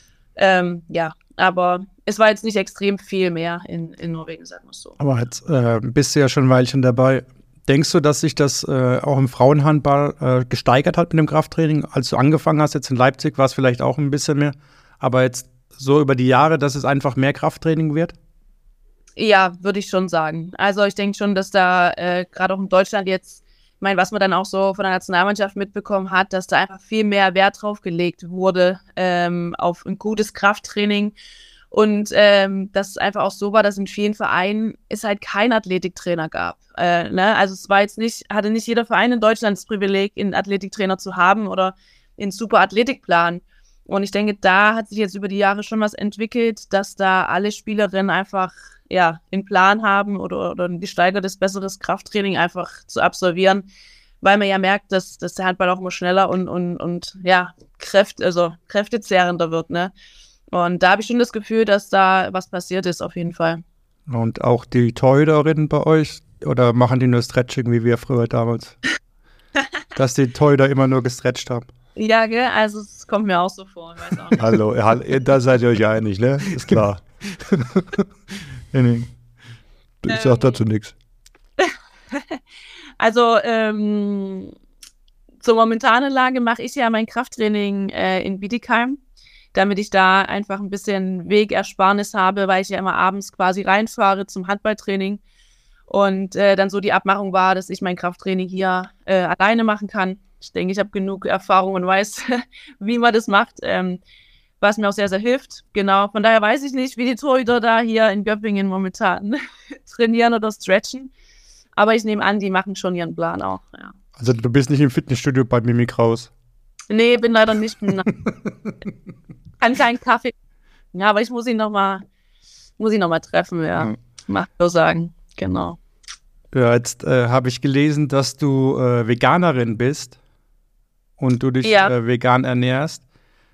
Aber es war jetzt nicht extrem viel mehr in Norwegen, sagen wir es so. Aber jetzt bist du ja schon ein Weilchen dabei. Denkst du, dass sich das auch im Frauenhandball gesteigert hat mit dem Krafttraining? Als du angefangen hast, jetzt in Leipzig, war es vielleicht auch ein bisschen mehr. Aber jetzt so über die Jahre, dass es einfach mehr Krafttraining wird? Ja, würde ich schon sagen. Also ich denke schon, dass da gerade auch in Deutschland jetzt, ich meine, was man dann auch so von der Nationalmannschaft mitbekommen hat, dass da einfach viel mehr Wert drauf gelegt wurde auf ein gutes Krafttraining und dass es einfach auch so war, dass in vielen Vereinen es halt keinen Athletiktrainer gab. Also es war jetzt hatte nicht jeder Verein in Deutschland das Privileg, einen Athletiktrainer zu haben oder einen super Athletikplan. Und ich denke, da hat sich jetzt über die Jahre schon was entwickelt, dass da alle Spielerinnen einfach einen Plan haben oder ein gesteigertes, besseres Krafttraining einfach zu absolvieren, weil man ja merkt, dass der Handball auch immer schneller und kräftezehrender wird, ne? Und da habe ich schon das Gefühl, dass da was passiert ist, auf jeden Fall. Und auch die Torhüterinnen bei euch, oder machen die nur Stretching, wie wir früher damals? Dass die Torhüter immer nur gestretcht haben. Ja, gell? Also es kommt mir auch so vor. Ich weiß auch nicht. Hallo, da seid ihr euch einig, ne? Ist klar. Ich sag dazu nichts. Also zur momentanen Lage mache ich ja mein Krafttraining in Bietigheim, damit ich da einfach ein bisschen Wegersparnis habe, weil ich ja immer abends quasi reinfahre zum Handballtraining und dann so die Abmachung war, dass ich mein Krafttraining hier alleine machen kann. Ich denke, ich habe genug Erfahrung und weiß, wie man das macht, was mir auch sehr, sehr hilft. Genau, von daher weiß ich nicht, wie die Torhüter da hier in Göppingen momentan trainieren oder stretchen. Aber ich nehme an, die machen schon ihren Plan auch, ja. Also du bist nicht im Fitnessstudio bei Mimik raus? Nee, bin leider nicht. Kann keinen Kaffee. Ja, aber ich muss ihn noch mal treffen, ja. Mach so sagen, genau. Ja, jetzt habe ich gelesen, dass du Veganerin bist. und du dich vegan ernährst.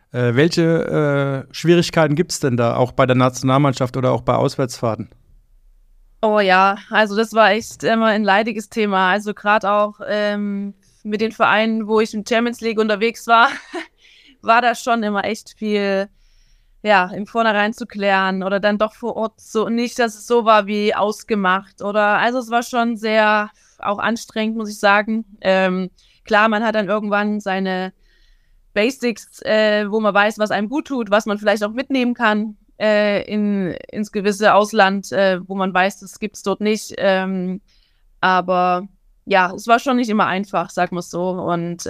Welche Schwierigkeiten gibt es denn da, auch bei der Nationalmannschaft oder auch bei Auswärtsfahrten? Oh ja, also das war echt immer ein leidiges Thema. Also gerade auch mit den Vereinen, wo ich in Champions League unterwegs war, war da schon immer echt viel, ja, im Vornherein zu klären oder dann doch vor Ort so, nicht, dass es so war wie ausgemacht oder, also es war schon sehr auch anstrengend, muss ich sagen. Klar, man hat dann irgendwann seine Basics, wo man weiß, was einem gut tut, was man vielleicht auch mitnehmen kann ins gewisse Ausland, wo man weiß, das gibt's dort nicht. Aber ja, es war schon nicht immer einfach, sagen wir es so. Und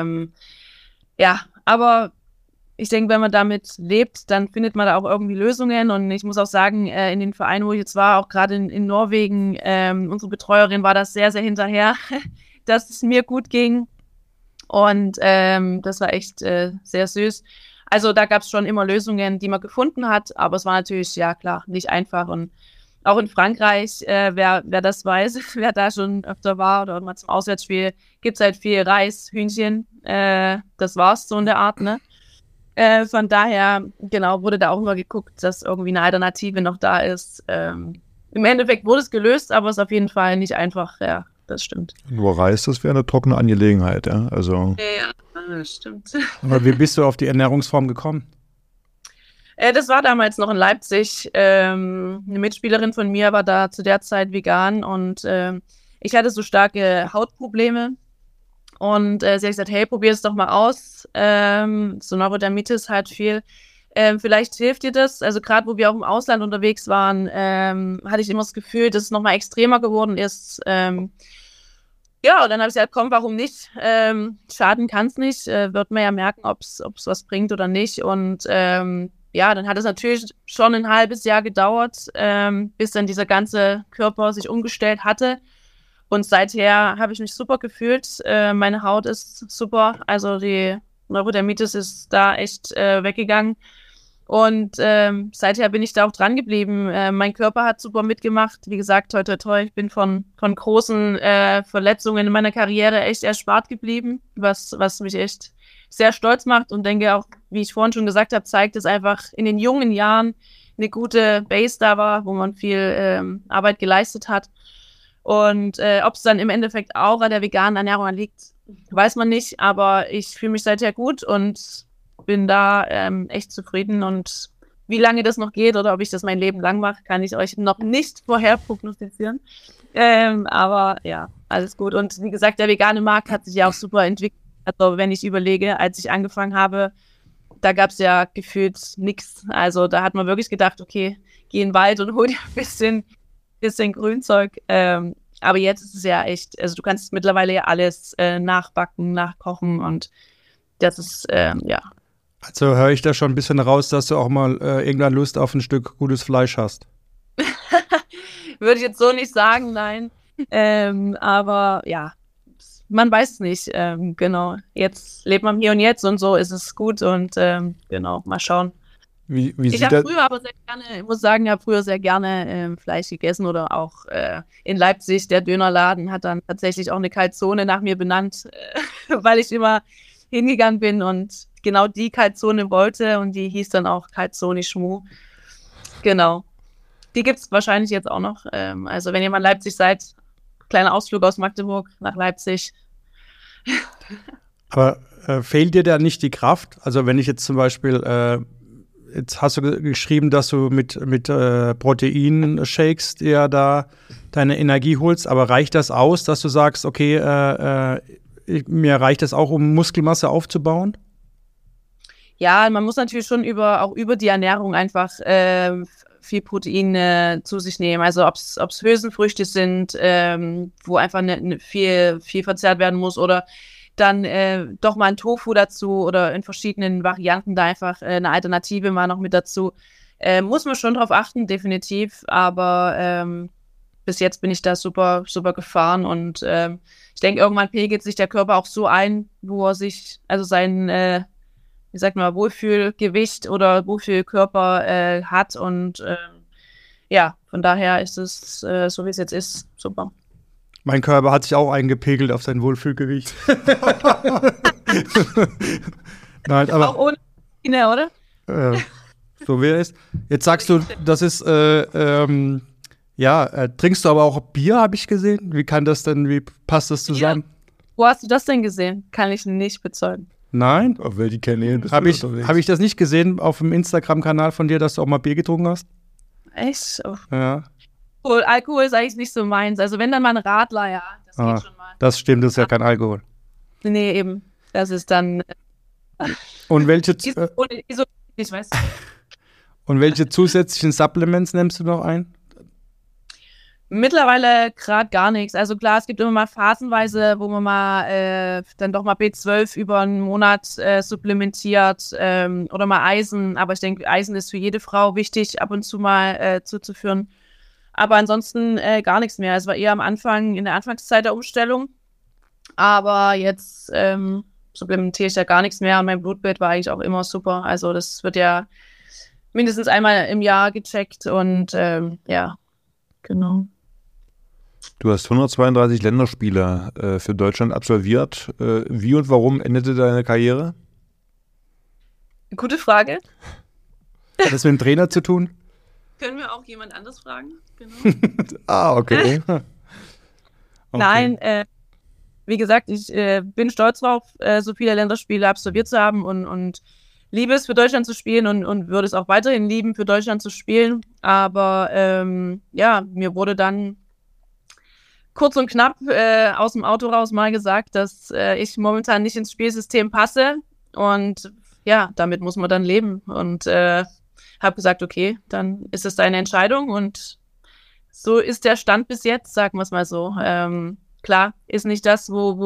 ja, aber ich denke, wenn man damit lebt, dann findet man da auch irgendwie Lösungen. Und ich muss auch sagen, in den Vereinen, wo ich jetzt war, auch gerade in Norwegen, unsere Betreuerin war das sehr, sehr hinterher, dass es mir gut ging. Und das war echt sehr süß. Also da gab es schon immer Lösungen, die man gefunden hat. Aber es war natürlich, ja klar, nicht einfach. Und auch in Frankreich, wer das weiß, wer da schon öfter war oder mal zum Auswärtsspiel, gibt es halt viel Reis, Hühnchen. Das war's so in der Art, ne? Von daher, genau, wurde da auch immer geguckt, dass irgendwie eine Alternative noch da ist. Im Endeffekt wurde es gelöst, aber es ist auf jeden Fall nicht einfach, ja, das stimmt. Nur Reis, das wäre eine trockene Angelegenheit, ja, also. Ja, das stimmt. Aber wie bist du auf die Ernährungsform gekommen? Das war damals noch in Leipzig. Eine Mitspielerin von mir war da zu der Zeit vegan und ich hatte so starke Hautprobleme. Und sie hat gesagt, hey, probier es doch mal aus. So Neurodermitis halt viel. Vielleicht hilft dir das. Also gerade, wo wir auch im Ausland unterwegs waren, hatte ich immer das Gefühl, dass es nochmal extremer geworden ist. Ja, und dann habe ich gesagt, komm, warum nicht? Schaden kann es nicht. Wird man ja merken, ob es was bringt oder nicht. Und ja, dann hat es natürlich schon ein halbes Jahr gedauert, bis dann dieser ganze Körper sich umgestellt hatte. Und seither habe ich mich super gefühlt. Meine Haut ist super. Also die Neurodermitis ist da echt weggegangen. Und seither bin ich da auch dran geblieben. Mein Körper hat super mitgemacht. Wie gesagt, toi, toi, toi. Ich bin von großen Verletzungen in meiner Karriere echt erspart geblieben, was mich echt sehr stolz macht. Und denke auch, wie ich vorhin schon gesagt habe, zeigt es einfach in den jungen Jahren eine gute Base da war, wo man viel Arbeit geleistet hat. Und ob es dann im Endeffekt auch an der veganen Ernährung liegt, weiß man nicht. Aber ich fühle mich seither gut und bin da echt zufrieden. Und wie lange das noch geht oder ob ich das mein Leben lang mache, kann ich euch noch nicht vorher prognostizieren. Aber ja, alles gut. Und wie gesagt, der vegane Markt hat sich ja auch super entwickelt. Also wenn ich überlege, als ich angefangen habe, da gab es ja gefühlt nichts. Also da hat man wirklich gedacht, okay, geh in den Wald und hol dir ein bisschen Grünzeug. Aber jetzt ist es ja echt, also du kannst mittlerweile ja alles nachbacken, nachkochen und das ist, ja. Also höre ich da schon ein bisschen raus, dass du auch mal irgendwann Lust auf ein Stück gutes Fleisch hast. Würde ich jetzt so nicht sagen, nein. Aber ja, man weiß es nicht. Genau, jetzt lebt man hier und jetzt und so ist es gut und genau, mal schauen. Wie ich habe früher aber sehr gerne, ich muss sagen, ich habe früher sehr gerne Fleisch gegessen oder auch in Leipzig, der Dönerladen hat dann tatsächlich auch eine Calzone nach mir benannt, weil ich immer hingegangen bin und genau die Calzone wollte und die hieß dann auch Calzone Schmu. Genau. Die gibt es wahrscheinlich jetzt auch noch. Also wenn ihr mal in Leipzig seid, kleiner Ausflug aus Magdeburg nach Leipzig. Aber fehlt dir da nicht die Kraft? Also wenn ich jetzt zum Beispiel jetzt hast du geschrieben, dass du mit Protein-Shakes dir da deine Energie holst, aber reicht das aus, dass du sagst, okay, mir reicht das auch, um Muskelmasse aufzubauen? Ja, man muss natürlich schon auch über die Ernährung einfach viel Protein zu sich nehmen. Also ob es Hülsenfrüchte sind, wo einfach viel verzehrt werden muss oder dann doch mal ein Tofu dazu oder in verschiedenen Varianten da einfach eine Alternative mal noch mit dazu. Muss man schon drauf achten, definitiv. Aber bis jetzt bin ich da super, super gefahren und ich denke, irgendwann pegelt sich der Körper auch so ein, wo er sich, also sein, wie sagt man, Wohlfühlgewicht oder Wohlfühlkörper hat und ja, von daher ist es, so wie es jetzt ist, super. Mein Körper hat sich auch eingepegelt auf sein Wohlfühlgewicht. Nein, aber Auch ohne Kinder, oder? so wäre es. Jetzt sagst du, das ist, trinkst du aber auch Bier, habe ich gesehen? Wie passt das zusammen? Wo hast du das denn gesehen? Kann ich nicht bezeugen. Nein? Auf welche Kanäle bist Habe du ich, unterwegs? hab ich das nicht gesehen auf dem Instagram-Kanal von dir, dass du auch mal Bier getrunken hast? Echt? Oh. Ja. Alkohol ist eigentlich nicht so meins. Also wenn dann mal ein Radler, ja, das geht schon mal. Das stimmt, das ist ja kein Alkohol. Nee, eben. Das ist dann Und welche, ich weiß. und welche zusätzlichen Supplements nimmst du noch ein? Mittlerweile gerade gar nichts. Also klar, es gibt immer mal phasenweise, wo man mal dann doch mal B12 über einen Monat supplementiert oder mal Eisen. Aber ich denke, Eisen ist für jede Frau wichtig, ab und zu mal zuzuführen. Aber ansonsten gar nichts mehr. Es war eher am Anfang, in der Anfangszeit der Umstellung. Aber jetzt supplementiere ich ja gar nichts mehr und mein Blutbild war eigentlich auch immer super. Also das wird ja mindestens einmal im Jahr gecheckt und ja, genau. Du hast 132 Länderspiele für Deutschland absolviert. Wie und warum endete deine Karriere? Gute Frage. Hat das mit dem Trainer zu tun? Können wir auch jemand anderes fragen? Genau. Okay. Nein, wie gesagt, ich bin stolz drauf, so viele Länderspiele absolviert zu haben und liebe es, für Deutschland zu spielen und würde es auch weiterhin lieben, für Deutschland zu spielen. Aber mir wurde dann kurz und knapp aus dem Auto raus mal gesagt, dass ich momentan nicht ins Spielsystem passe. Und ja, damit muss man dann leben. Und habe gesagt, okay, dann ist es deine Entscheidung. Und so ist der Stand bis jetzt, sagen wir es mal so. Klar, ist nicht das,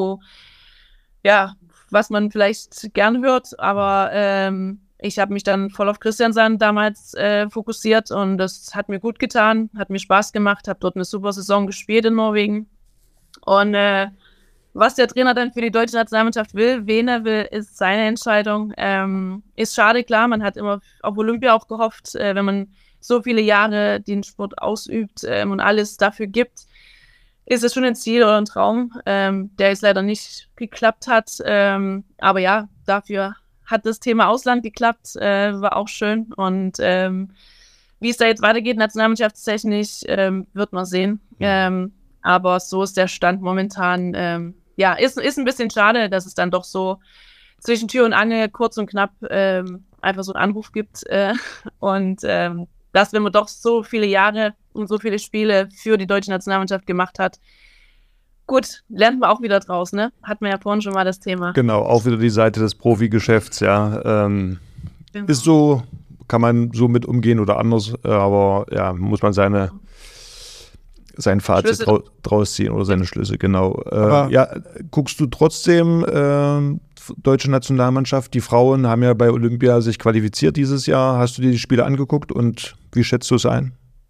was man vielleicht gern hört, aber ich habe mich dann voll auf Kristiansand damals fokussiert und das hat mir gut getan, hat mir Spaß gemacht, habe dort eine super Saison gespielt in Norwegen. Und was der Trainer dann für die deutsche Nationalmannschaft will, wen er will, ist seine Entscheidung. Ist schade, klar, man hat immer auf Olympia auch gehofft, wenn man so viele Jahre den Sport ausübt und alles dafür gibt, ist es schon ein Ziel oder ein Traum, der jetzt leider nicht geklappt hat. Aber ja, dafür hat das Thema Ausland geklappt, war auch schön. Und wie es da jetzt weitergeht, nationalmannschaftstechnisch, wird man sehen. Aber so ist der Stand momentan. Ist ein bisschen schade, dass es dann doch so zwischen Tür und Angel kurz und knapp einfach so einen Anruf gibt. Dass, wenn man doch so viele Jahre und so viele Spiele für die deutsche Nationalmannschaft gemacht hat, gut, lernt man auch wieder draus, ne? Hatten wir ja vorhin schon mal das Thema. Genau, auch wieder die Seite des Profigeschäfts, ja. Genau. Ist so, kann man so mit umgehen oder anders, aber ja, muss man sein Fazit draus ziehen oder seine Schlüsse, genau. Guckst du trotzdem deutsche Nationalmannschaft? Die Frauen haben ja bei Olympia sich qualifiziert dieses Jahr. Hast du dir die Spiele angeguckt und wie schätzt du es ein?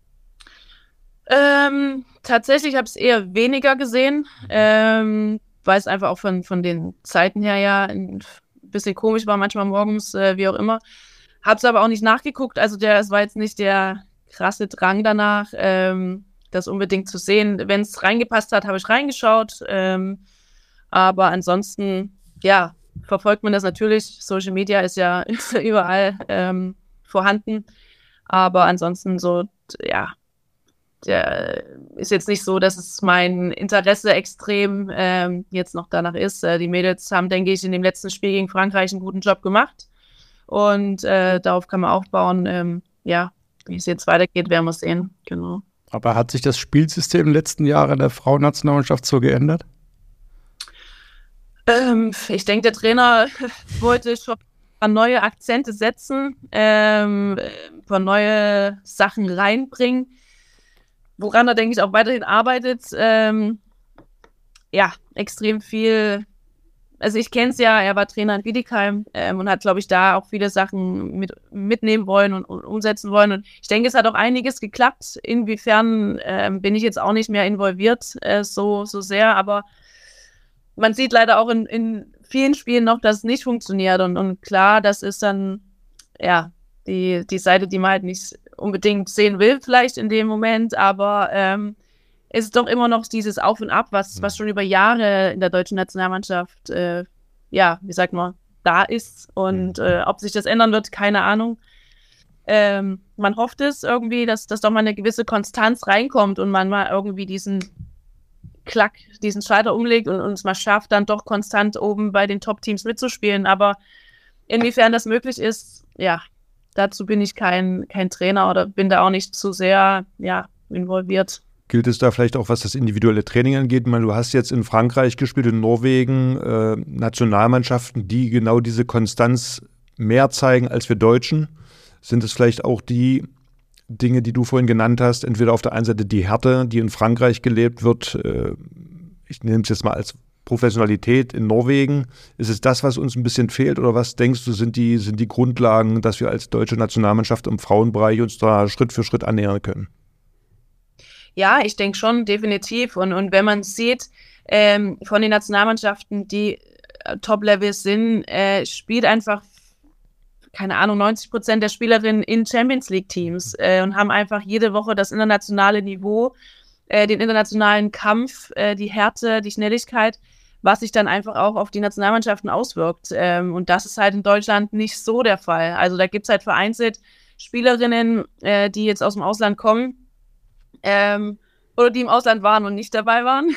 Tatsächlich habe ich es eher weniger gesehen, weil es einfach auch von den Zeiten her ja ein bisschen komisch war, manchmal morgens, wie auch immer. Habe es aber auch nicht nachgeguckt, also es war jetzt nicht der krasse Drang danach, das unbedingt zu sehen. Wenn es reingepasst hat, habe ich reingeschaut, aber ansonsten, ja, verfolgt man das natürlich. Social Media ist ja überall vorhanden, aber ansonsten so, ja, ist jetzt nicht so, dass es mein Interesse extrem jetzt noch danach ist. Die Mädels haben, denke ich, in dem letzten Spiel gegen Frankreich einen guten Job gemacht und darauf kann man aufbauen. Wie es jetzt weitergeht, werden wir sehen. Genau. Aber hat sich das Spielsystem in den letzten Jahren der Frauennationalmannschaft so geändert? Ich denke, der Trainer wollte schon ein paar neue Akzente setzen, ein paar neue Sachen reinbringen, woran er, denke ich, auch weiterhin arbeitet. Extrem viel. Also ich kenne es ja, er war Trainer in Bietigheim und hat, glaube ich, da auch viele Sachen mitnehmen wollen und umsetzen wollen. Und ich denke, es hat auch einiges geklappt. Inwiefern bin ich jetzt auch nicht mehr involviert so sehr, aber man sieht leider auch in vielen Spielen noch, dass es nicht funktioniert. Und klar, das ist dann die Seite, die man halt nicht unbedingt sehen will, vielleicht in dem Moment, aber es ist doch immer noch dieses Auf und Ab, was schon über Jahre in der deutschen Nationalmannschaft wie sagt man, da ist. Und ob sich das ändern wird, keine Ahnung. Man hofft es irgendwie, dass doch mal eine gewisse Konstanz reinkommt und man mal irgendwie diesen Schalter umlegt und es mal schafft, dann doch konstant oben bei den Top-Teams mitzuspielen. Aber inwiefern das möglich ist, dazu bin ich kein Trainer oder bin da auch nicht zu sehr involviert. Gilt es da vielleicht auch, was das individuelle Training angeht? Ich meine, du hast jetzt in Frankreich gespielt, in Norwegen, Nationalmannschaften, die genau diese Konstanz mehr zeigen als wir Deutschen. Sind es vielleicht auch die Dinge, die du vorhin genannt hast, entweder auf der einen Seite die Härte, die in Frankreich gelebt wird, ich nehme es jetzt mal als Professionalität in Norwegen. Ist es das, was uns ein bisschen fehlt, oder was denkst du, sind die Grundlagen, dass wir als deutsche Nationalmannschaft im Frauenbereich uns da Schritt für Schritt annähern können? Ja, ich denke schon, definitiv. Und wenn man sieht, von den Nationalmannschaften, die Top-Level sind, spielt einfach, keine Ahnung, 90% der Spielerinnen in Champions-League-Teams und haben einfach jede Woche das internationale Niveau, den internationalen Kampf, die Härte, die Schnelligkeit, was sich dann einfach auch auf die Nationalmannschaften auswirkt. Und das ist halt in Deutschland nicht so der Fall. Also da gibt es halt vereinzelt Spielerinnen, die jetzt aus dem Ausland kommen, oder die im Ausland waren und nicht dabei waren.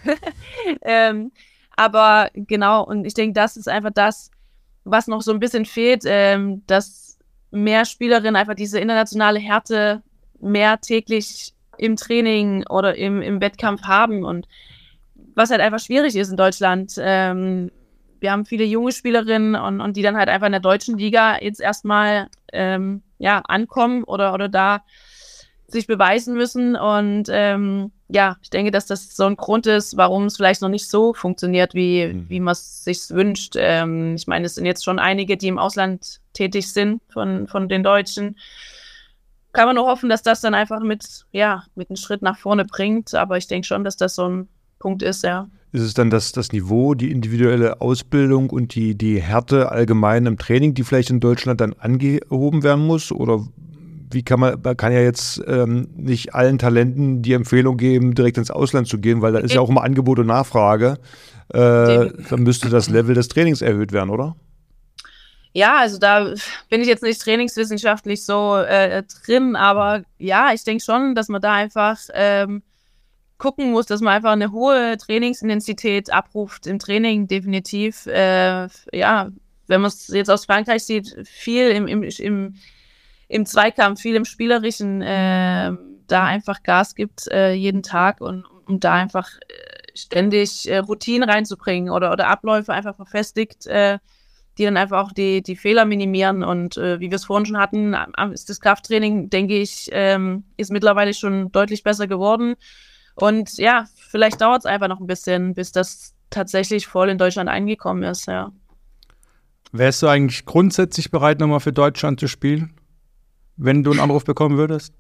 Aber genau, und ich denke, das ist einfach das, was noch so ein bisschen fehlt, dass mehr Spielerinnen einfach diese internationale Härte mehr täglich im Training oder im Wettkampf haben. Und was halt einfach schwierig ist in Deutschland. Wir haben viele junge Spielerinnen und die dann halt einfach in der deutschen Liga jetzt erstmal ankommen oder da sich beweisen müssen. Und ich denke, dass das so ein Grund ist, warum es vielleicht noch nicht so funktioniert, wie man es sich wünscht. Ich meine, es sind jetzt schon einige, die im Ausland tätig sind von den Deutschen. Kann man nur hoffen, dass das dann einfach mit einem Schritt nach vorne bringt. Aber ich denke schon, dass das so ein Punkt ist, ja. Ist es dann das Niveau, die individuelle Ausbildung und die Härte allgemein im Training, die vielleicht in Deutschland dann angehoben werden muss? Oder man kann ja jetzt nicht allen Talenten die Empfehlung geben, direkt ins Ausland zu gehen, weil da ist ja auch immer Angebot und Nachfrage. Dann müsste das Level des Trainings erhöht werden, oder? Ja, also da bin ich jetzt nicht trainingswissenschaftlich so drin, aber ja, ich denke schon, dass man da einfach gucken muss, dass man einfach eine hohe Trainingsintensität abruft im Training, definitiv. Wenn man es jetzt aus Frankreich sieht, viel im Zweikampf, viel im Spielerischen, da einfach Gas gibt jeden Tag und um da einfach ständig Routinen reinzubringen oder Abläufe einfach verfestigt, die dann einfach auch die Fehler minimieren. Und wie wir es vorhin schon hatten, ist das Krafttraining, denke ich, ist mittlerweile schon deutlich besser geworden. Und ja, vielleicht dauert es einfach noch ein bisschen, bis das tatsächlich voll in Deutschland angekommen ist, ja. Wärst du eigentlich grundsätzlich bereit, nochmal für Deutschland zu spielen, wenn du einen Anruf bekommen würdest?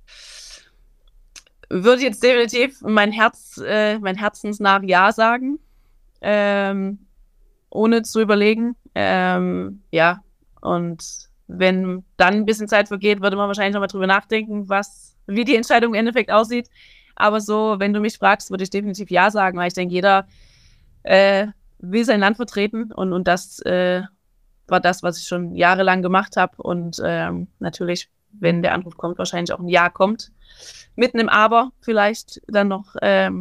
Würde jetzt definitiv mein Herzensnah Ja sagen, ohne zu überlegen. Und wenn dann ein bisschen Zeit vergeht, würde man wahrscheinlich nochmal drüber nachdenken, wie die Entscheidung im Endeffekt aussieht. Aber so, wenn du mich fragst, würde ich definitiv Ja sagen, weil ich denke, jeder will sein Land vertreten und das war das, was ich schon jahrelang gemacht habe. Und natürlich, wenn der Anruf kommt, wahrscheinlich auch ein Ja kommt. Mit einem Aber vielleicht dann noch.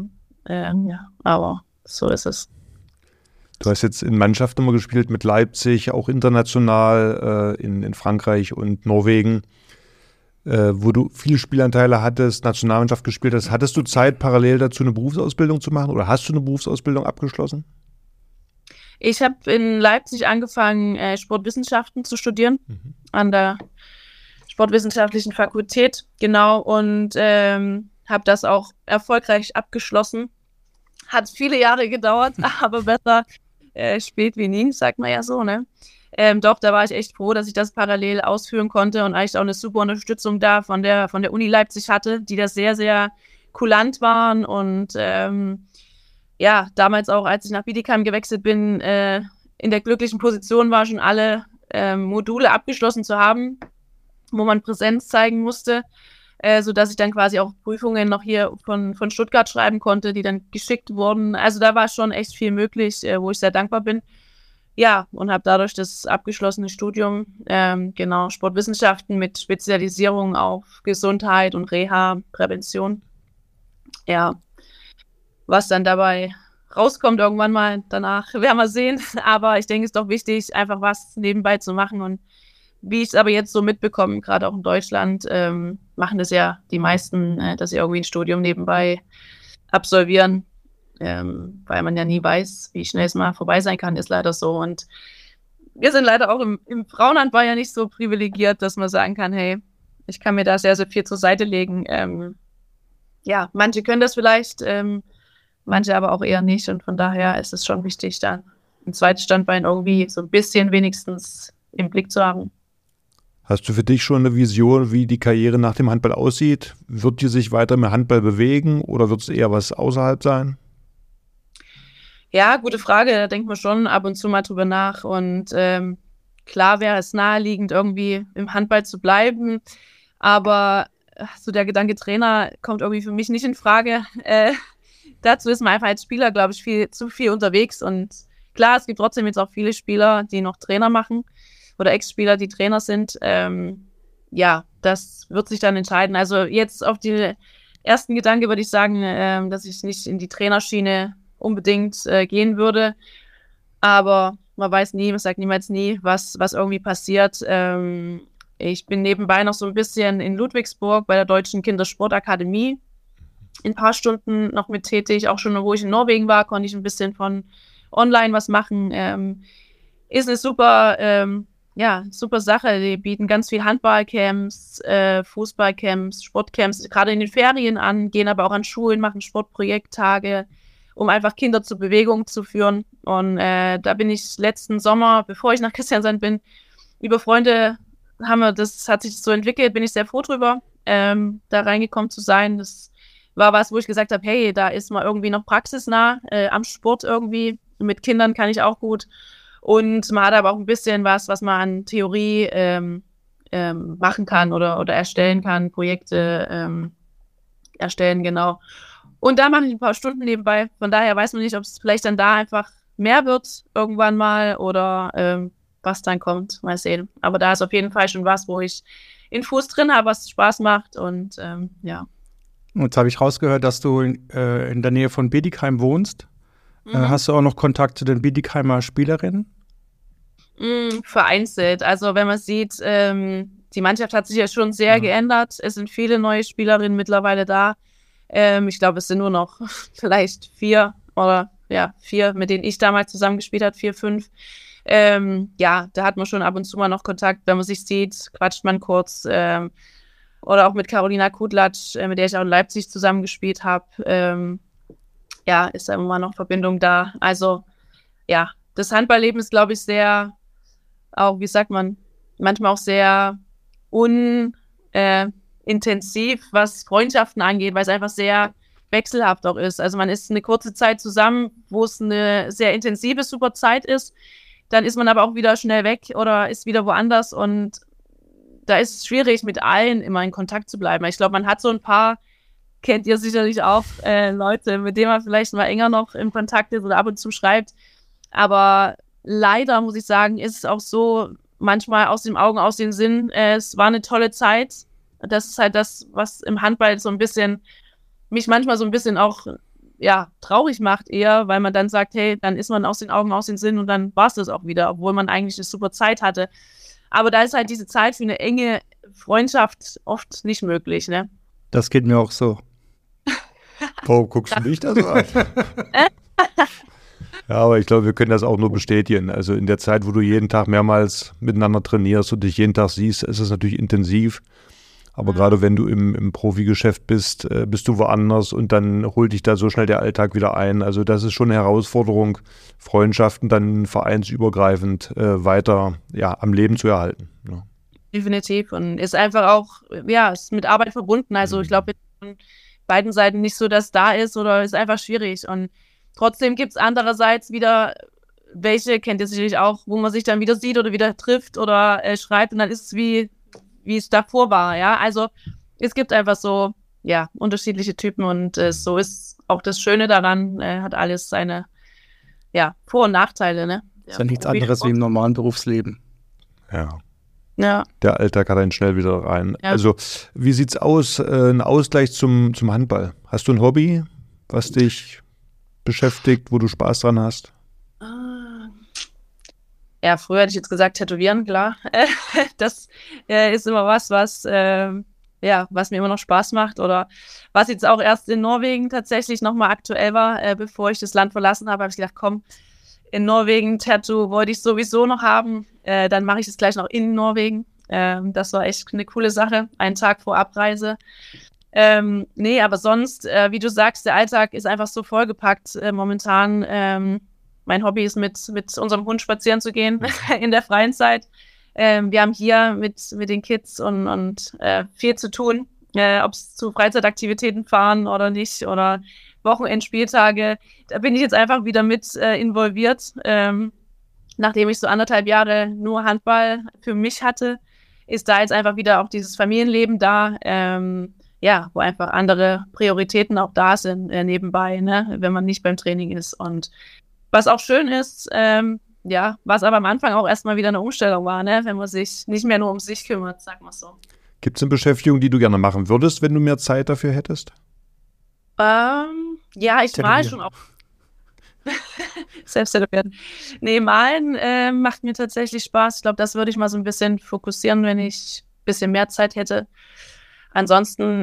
Aber so ist es. Du hast jetzt in Mannschaften immer gespielt mit Leipzig, auch international in Frankreich und Norwegen, wo du viele Spielanteile hattest, Nationalmannschaft gespielt hast. Hattest du Zeit, parallel dazu eine Berufsausbildung zu machen oder hast du eine Berufsausbildung abgeschlossen? Ich habe in Leipzig angefangen, Sportwissenschaften zu studieren, an der Sportwissenschaftlichen Fakultät, genau, und habe das auch erfolgreich abgeschlossen. Hat viele Jahre gedauert, aber besser spät wie nie, sagt man ja so, ne? Doch, da war ich echt froh, dass ich das parallel ausführen konnte und eigentlich auch eine super Unterstützung da von der Uni Leipzig hatte, die da sehr, sehr kulant waren und damals auch, als ich nach Bietigheim gewechselt bin, in der glücklichen Position war, schon alle Module abgeschlossen zu haben, wo man Präsenz zeigen musste, sodass ich dann quasi auch Prüfungen noch hier von Stuttgart schreiben konnte, die dann geschickt wurden. Also da war schon echt viel möglich, wo ich sehr dankbar bin. Ja, und habe dadurch das abgeschlossene Studium, genau, Sportwissenschaften mit Spezialisierung auf Gesundheit und Reha, Prävention. Ja, was dann dabei rauskommt irgendwann mal danach, werden wir sehen. Aber ich denke, es ist doch wichtig, einfach was nebenbei zu machen. Und wie ich es aber jetzt so mitbekomme, gerade auch in Deutschland, machen das ja die meisten, dass sie irgendwie ein Studium nebenbei absolvieren, weil man ja nie weiß, wie schnell es mal vorbei sein kann, ist leider so. Und wir sind leider auch im Frauenhandball ja nicht so privilegiert, dass man sagen kann, hey, ich kann mir da sehr, sehr viel zur Seite legen. Ja, manche können das vielleicht, manche aber auch eher nicht. Und von daher ist es schon wichtig, dann ein zweites Standbein irgendwie so ein bisschen wenigstens im Blick zu haben. Hast du für dich schon eine Vision, wie die Karriere nach dem Handball aussieht? Wird die sich weiter im Handball bewegen oder wird es eher was außerhalb sein? Ja, gute Frage. Da denkt man schon ab und zu mal drüber nach. Und klar wäre es naheliegend, irgendwie im Handball zu bleiben. Aber so der Gedanke Trainer kommt irgendwie für mich nicht in Frage. Dazu ist man einfach als Spieler, glaube ich, zu viel unterwegs. Und klar, es gibt trotzdem jetzt auch viele Spieler, die noch Trainer machen oder Ex-Spieler, die Trainer sind. Ja, das wird sich dann entscheiden. Also jetzt auf den ersten Gedanke würde ich sagen, dass ich nicht in die Trainerschiene unbedingt gehen würde. Aber man weiß nie, man sagt niemals nie, was irgendwie passiert. Ich bin nebenbei noch so ein bisschen in Ludwigsburg bei der Deutschen Kindersportakademie in ein paar Stunden noch mit tätig. Auch schon, wo ich in Norwegen war, konnte ich ein bisschen von online was machen. Ist eine super Sache. Die bieten ganz viel Handballcamps, Fußballcamps, Sportcamps, gerade in den Ferien an, gehen aber auch an Schulen, machen Sportprojekttage, um einfach Kinder zur Bewegung zu führen. Und da bin ich letzten Sommer, bevor ich nach Kristiansand bin, über Freunde hat sich so entwickelt, bin ich sehr froh drüber, da reingekommen zu sein. Das war was, wo ich gesagt habe, hey, da ist mal irgendwie noch praxisnah am Sport irgendwie. Mit Kindern kann ich auch gut. Und man hat aber auch ein bisschen was man an Theorie machen kann oder erstellen kann, Projekte erstellen, genau. Und da mache ich ein paar Stunden nebenbei. Von daher weiß man nicht, ob es vielleicht dann da einfach mehr wird irgendwann mal oder was dann kommt. Mal sehen. Aber da ist auf jeden Fall schon was, wo ich den Fuß drin habe, was Spaß macht. Und ja. Und jetzt habe ich rausgehört, dass du in der Nähe von Bietigheim wohnst. Hast du auch noch Kontakt zu den Bietigheimer Spielerinnen? Vereinzelt. Also wenn man sieht, die Mannschaft hat sich ja schon sehr geändert. Es sind viele neue Spielerinnen mittlerweile da. Ich glaube, es sind nur noch vielleicht 4, mit denen ich damals zusammengespielt habe, 4, 5. Ja, da hat man schon ab und zu mal noch Kontakt. Wenn man sich sieht, quatscht man kurz. Oder auch mit Carolina Kudlatsch, mit der ich auch in Leipzig zusammengespielt habe. Ja, ist da immer noch Verbindung da. Also, ja, das Handballleben ist, glaube ich, sehr, auch, wie sagt man, manchmal auch sehr intensiv, was Freundschaften angeht, weil es einfach sehr wechselhaft auch ist. Also man ist eine kurze Zeit zusammen, wo es eine sehr intensive, super Zeit ist. Dann ist man aber auch wieder schnell weg oder ist wieder woanders und da ist es schwierig, mit allen immer in Kontakt zu bleiben. Ich glaube, man hat so ein paar, kennt ihr sicherlich auch, Leute, mit denen man vielleicht mal enger noch in Kontakt ist oder ab und zu schreibt. Aber leider, muss ich sagen, ist es auch so, manchmal aus den Augen, aus den Sinn. Es war eine tolle Zeit. Das ist halt das, was im Handball so ein bisschen, mich manchmal so ein bisschen auch, ja, traurig macht eher, weil man dann sagt, hey, dann ist man aus den Augen, aus den Sinn und dann war es das auch wieder, obwohl man eigentlich eine super Zeit hatte. Aber da ist halt diese Zeit für eine enge Freundschaft oft nicht möglich, ne? Das geht mir auch so. Warum guckst du mich da so an? Ja, aber ich glaube, wir können das auch nur bestätigen. Also in der Zeit, wo du jeden Tag mehrmals miteinander trainierst und dich jeden Tag siehst, ist es natürlich intensiv. Aber gerade wenn du im Profigeschäft bist, bist du woanders und dann holt dich da so schnell der Alltag wieder ein. Also das ist schon eine Herausforderung, Freundschaften dann vereinsübergreifend weiter am Leben zu erhalten. Ja. Definitiv. Und ist einfach auch, ja, ist mit Arbeit verbunden. Also ich glaube, von beiden Seiten nicht so, dass da ist oder ist einfach schwierig. Und trotzdem gibt es andererseits wieder welche, kennt ihr sicherlich auch, wo man sich dann wieder sieht oder wieder trifft oder schreibt und dann ist es wie es davor war, ja. Also es gibt einfach so, ja, unterschiedliche Typen und so ist auch das Schöne daran, hat alles seine, ja, Vor- und Nachteile, ne? Ist ja nichts anderes wie im normalen Berufsleben. Ja. Ja. Der Alltag hat einen schnell wieder rein. Ja. Also, wie sieht's aus? Ein Ausgleich zum Handball. Hast du ein Hobby, was dich beschäftigt, wo du Spaß dran hast? Ja, früher hätte ich jetzt gesagt, Tätowieren, klar. Das ist immer was mir immer noch Spaß macht oder was jetzt auch erst in Norwegen tatsächlich nochmal aktuell war, bevor ich das Land verlassen habe ich gedacht, komm, in Norwegen Tattoo wollte ich sowieso noch haben, dann mache ich das gleich noch in Norwegen. Das war echt eine coole Sache, einen Tag vor Abreise. Nee, aber sonst, wie du sagst, der Alltag ist einfach so vollgepackt momentan. Mein Hobby ist, mit unserem Hund spazieren zu gehen in der freien Zeit. Wir haben hier mit den Kids und viel zu tun, ob es zu Freizeitaktivitäten fahren oder nicht oder Wochenendspieltage. Da bin ich jetzt einfach wieder mit involviert. Nachdem ich so 1,5 Jahre nur Handball für mich hatte, ist da jetzt einfach wieder auch dieses Familienleben da, wo einfach andere Prioritäten auch da sind nebenbei, ne, wenn man nicht beim Training ist. Und was auch schön ist, was aber am Anfang auch erstmal wieder eine Umstellung war, ne, wenn man sich nicht mehr nur um sich kümmert, sag mal so. Gibt es eine Beschäftigung, die du gerne machen würdest, wenn du mehr Zeit dafür hättest? Ich mal schon auch. Selbst tätowieren. Nee, malen macht mir tatsächlich Spaß. Ich glaube, das würde ich mal so ein bisschen fokussieren, wenn ich ein bisschen mehr Zeit hätte. Ansonsten,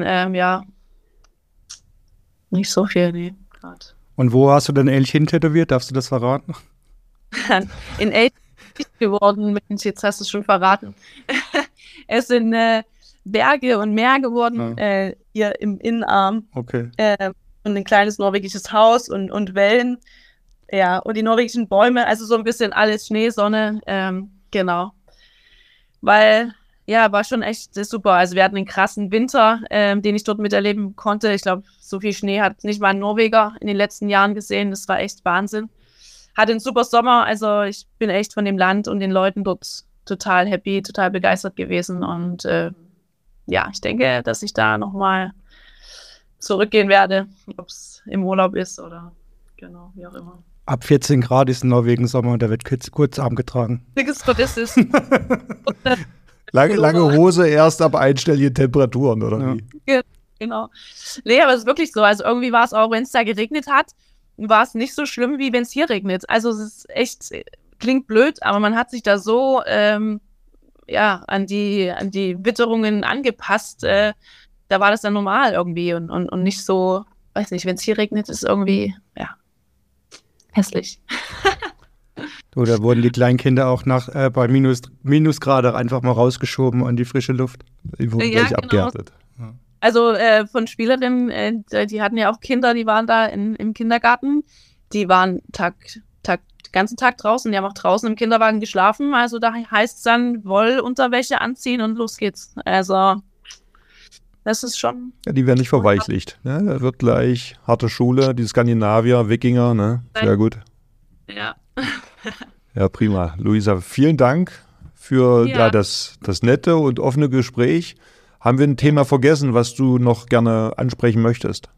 nicht so viel, nee, gerade. Und wo hast du dein Elchchen tätowiert? Darfst du das verraten? In Elch geworden, Mensch, jetzt hast du es schon verraten. Es sind Berge und Meer geworden, hier im Innenarm. Okay. Und ein kleines norwegisches Haus und Wellen. Ja, und die norwegischen Bäume, also so ein bisschen alles Schnee, Sonne, genau. Weil, war schon echt super. Also wir hatten einen krassen Winter, den ich dort miterleben konnte. Ich glaube, so viel Schnee hat nicht mal ein Norweger in den letzten Jahren gesehen. Das war echt Wahnsinn. Hatte einen super Sommer, also ich bin echt von dem Land und den Leuten dort total happy, total begeistert gewesen. Und ich denke, dass ich da nochmal zurückgehen werde, ob es im Urlaub ist oder genau, wie auch immer. Ab 14 Grad ist in Norwegen Sommer und da wird kurzarm getragen. Das ist Lange Hose erst ab einstelligen Temperaturen, oder wie? Ja, genau. Nee, aber es ist wirklich so. Also irgendwie war es auch, wenn es da geregnet hat, war es nicht so schlimm, wie wenn es hier regnet. Also es ist echt, klingt blöd, aber man hat sich da so an die Witterungen angepasst. Da war das dann normal irgendwie und nicht so, weiß nicht, wenn es hier regnet, ist irgendwie, hässlich. Oder wurden die kleinen Kinder auch bei Minusgrade einfach mal rausgeschoben an die frische Luft? Die wurden gleich abgehärtet. Ja. Also von Spielerinnen, die hatten ja auch Kinder, die waren da im Kindergarten. Die waren den ganzen Tag draußen, die haben auch draußen im Kinderwagen geschlafen. Also da heißt es dann Wollunterwäsche anziehen und los geht's. Also das ist schon... Ja, die werden nicht verweichlicht. Ne? Da wird gleich harte Schule, die Skandinavier, Wikinger, ne? Sehr gut. Ja. Ja, prima. Luisa, vielen Dank für das nette und offene Gespräch. Haben wir ein Thema vergessen, was du noch gerne ansprechen möchtest?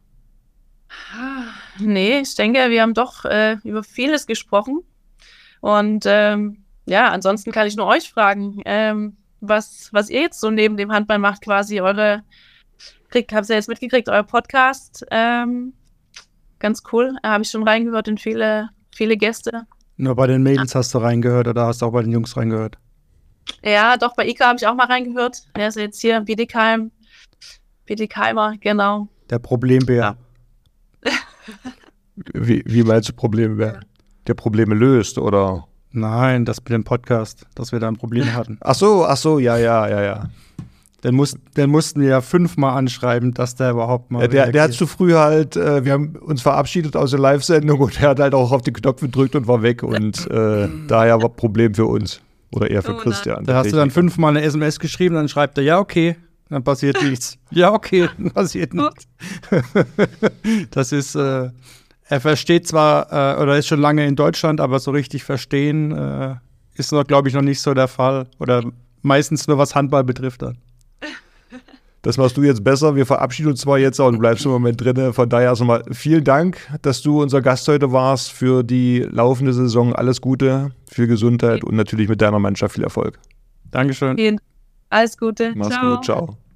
Nee, ich denke, wir haben doch über vieles gesprochen. Und ansonsten kann ich nur euch fragen, was ihr jetzt so neben dem Handball macht, quasi habt ihr jetzt mitgekriegt, euer Podcast. Ganz cool. Habe ich schon reingehört in viele Gäste. Nur bei den Mädels hast du reingehört oder hast du auch bei den Jungs reingehört? Ja, doch, bei Ika habe ich auch mal reingehört. Der ist jetzt hier, Biedigheimer, genau. Der Problembär. Ja. Wie meinst du Problembär? Der Probleme löst, oder? Nein, das mit dem Podcast, dass wir da ein Problem hatten. Ach so, ja. Den mussten wir ja 5-mal anschreiben, dass der überhaupt mal... Der hat zu früh halt, wir haben uns verabschiedet aus der Live-Sendung und er hat halt auch auf die Knöpfe gedrückt und war weg und daher war Problem für uns. Oder eher für Christian. Da hast du dann 5-mal eine SMS geschrieben, dann schreibt er, ja, okay, dann passiert nichts. Ja, okay, dann passiert nichts. Das ist, er versteht zwar, oder ist schon lange in Deutschland, aber so richtig verstehen ist, glaube ich, noch nicht so der Fall. Oder meistens nur, was Handball betrifft dann. Das machst du jetzt besser. Wir verabschieden uns zwar jetzt, aber du bleibst im Moment drin. Von daher erstmal vielen Dank, dass du unser Gast heute warst für die laufende Saison. Alles Gute, viel Gesundheit und natürlich mit deiner Mannschaft viel Erfolg. Dankeschön. Alles Gute. Mach's Ciao. gut, ciao.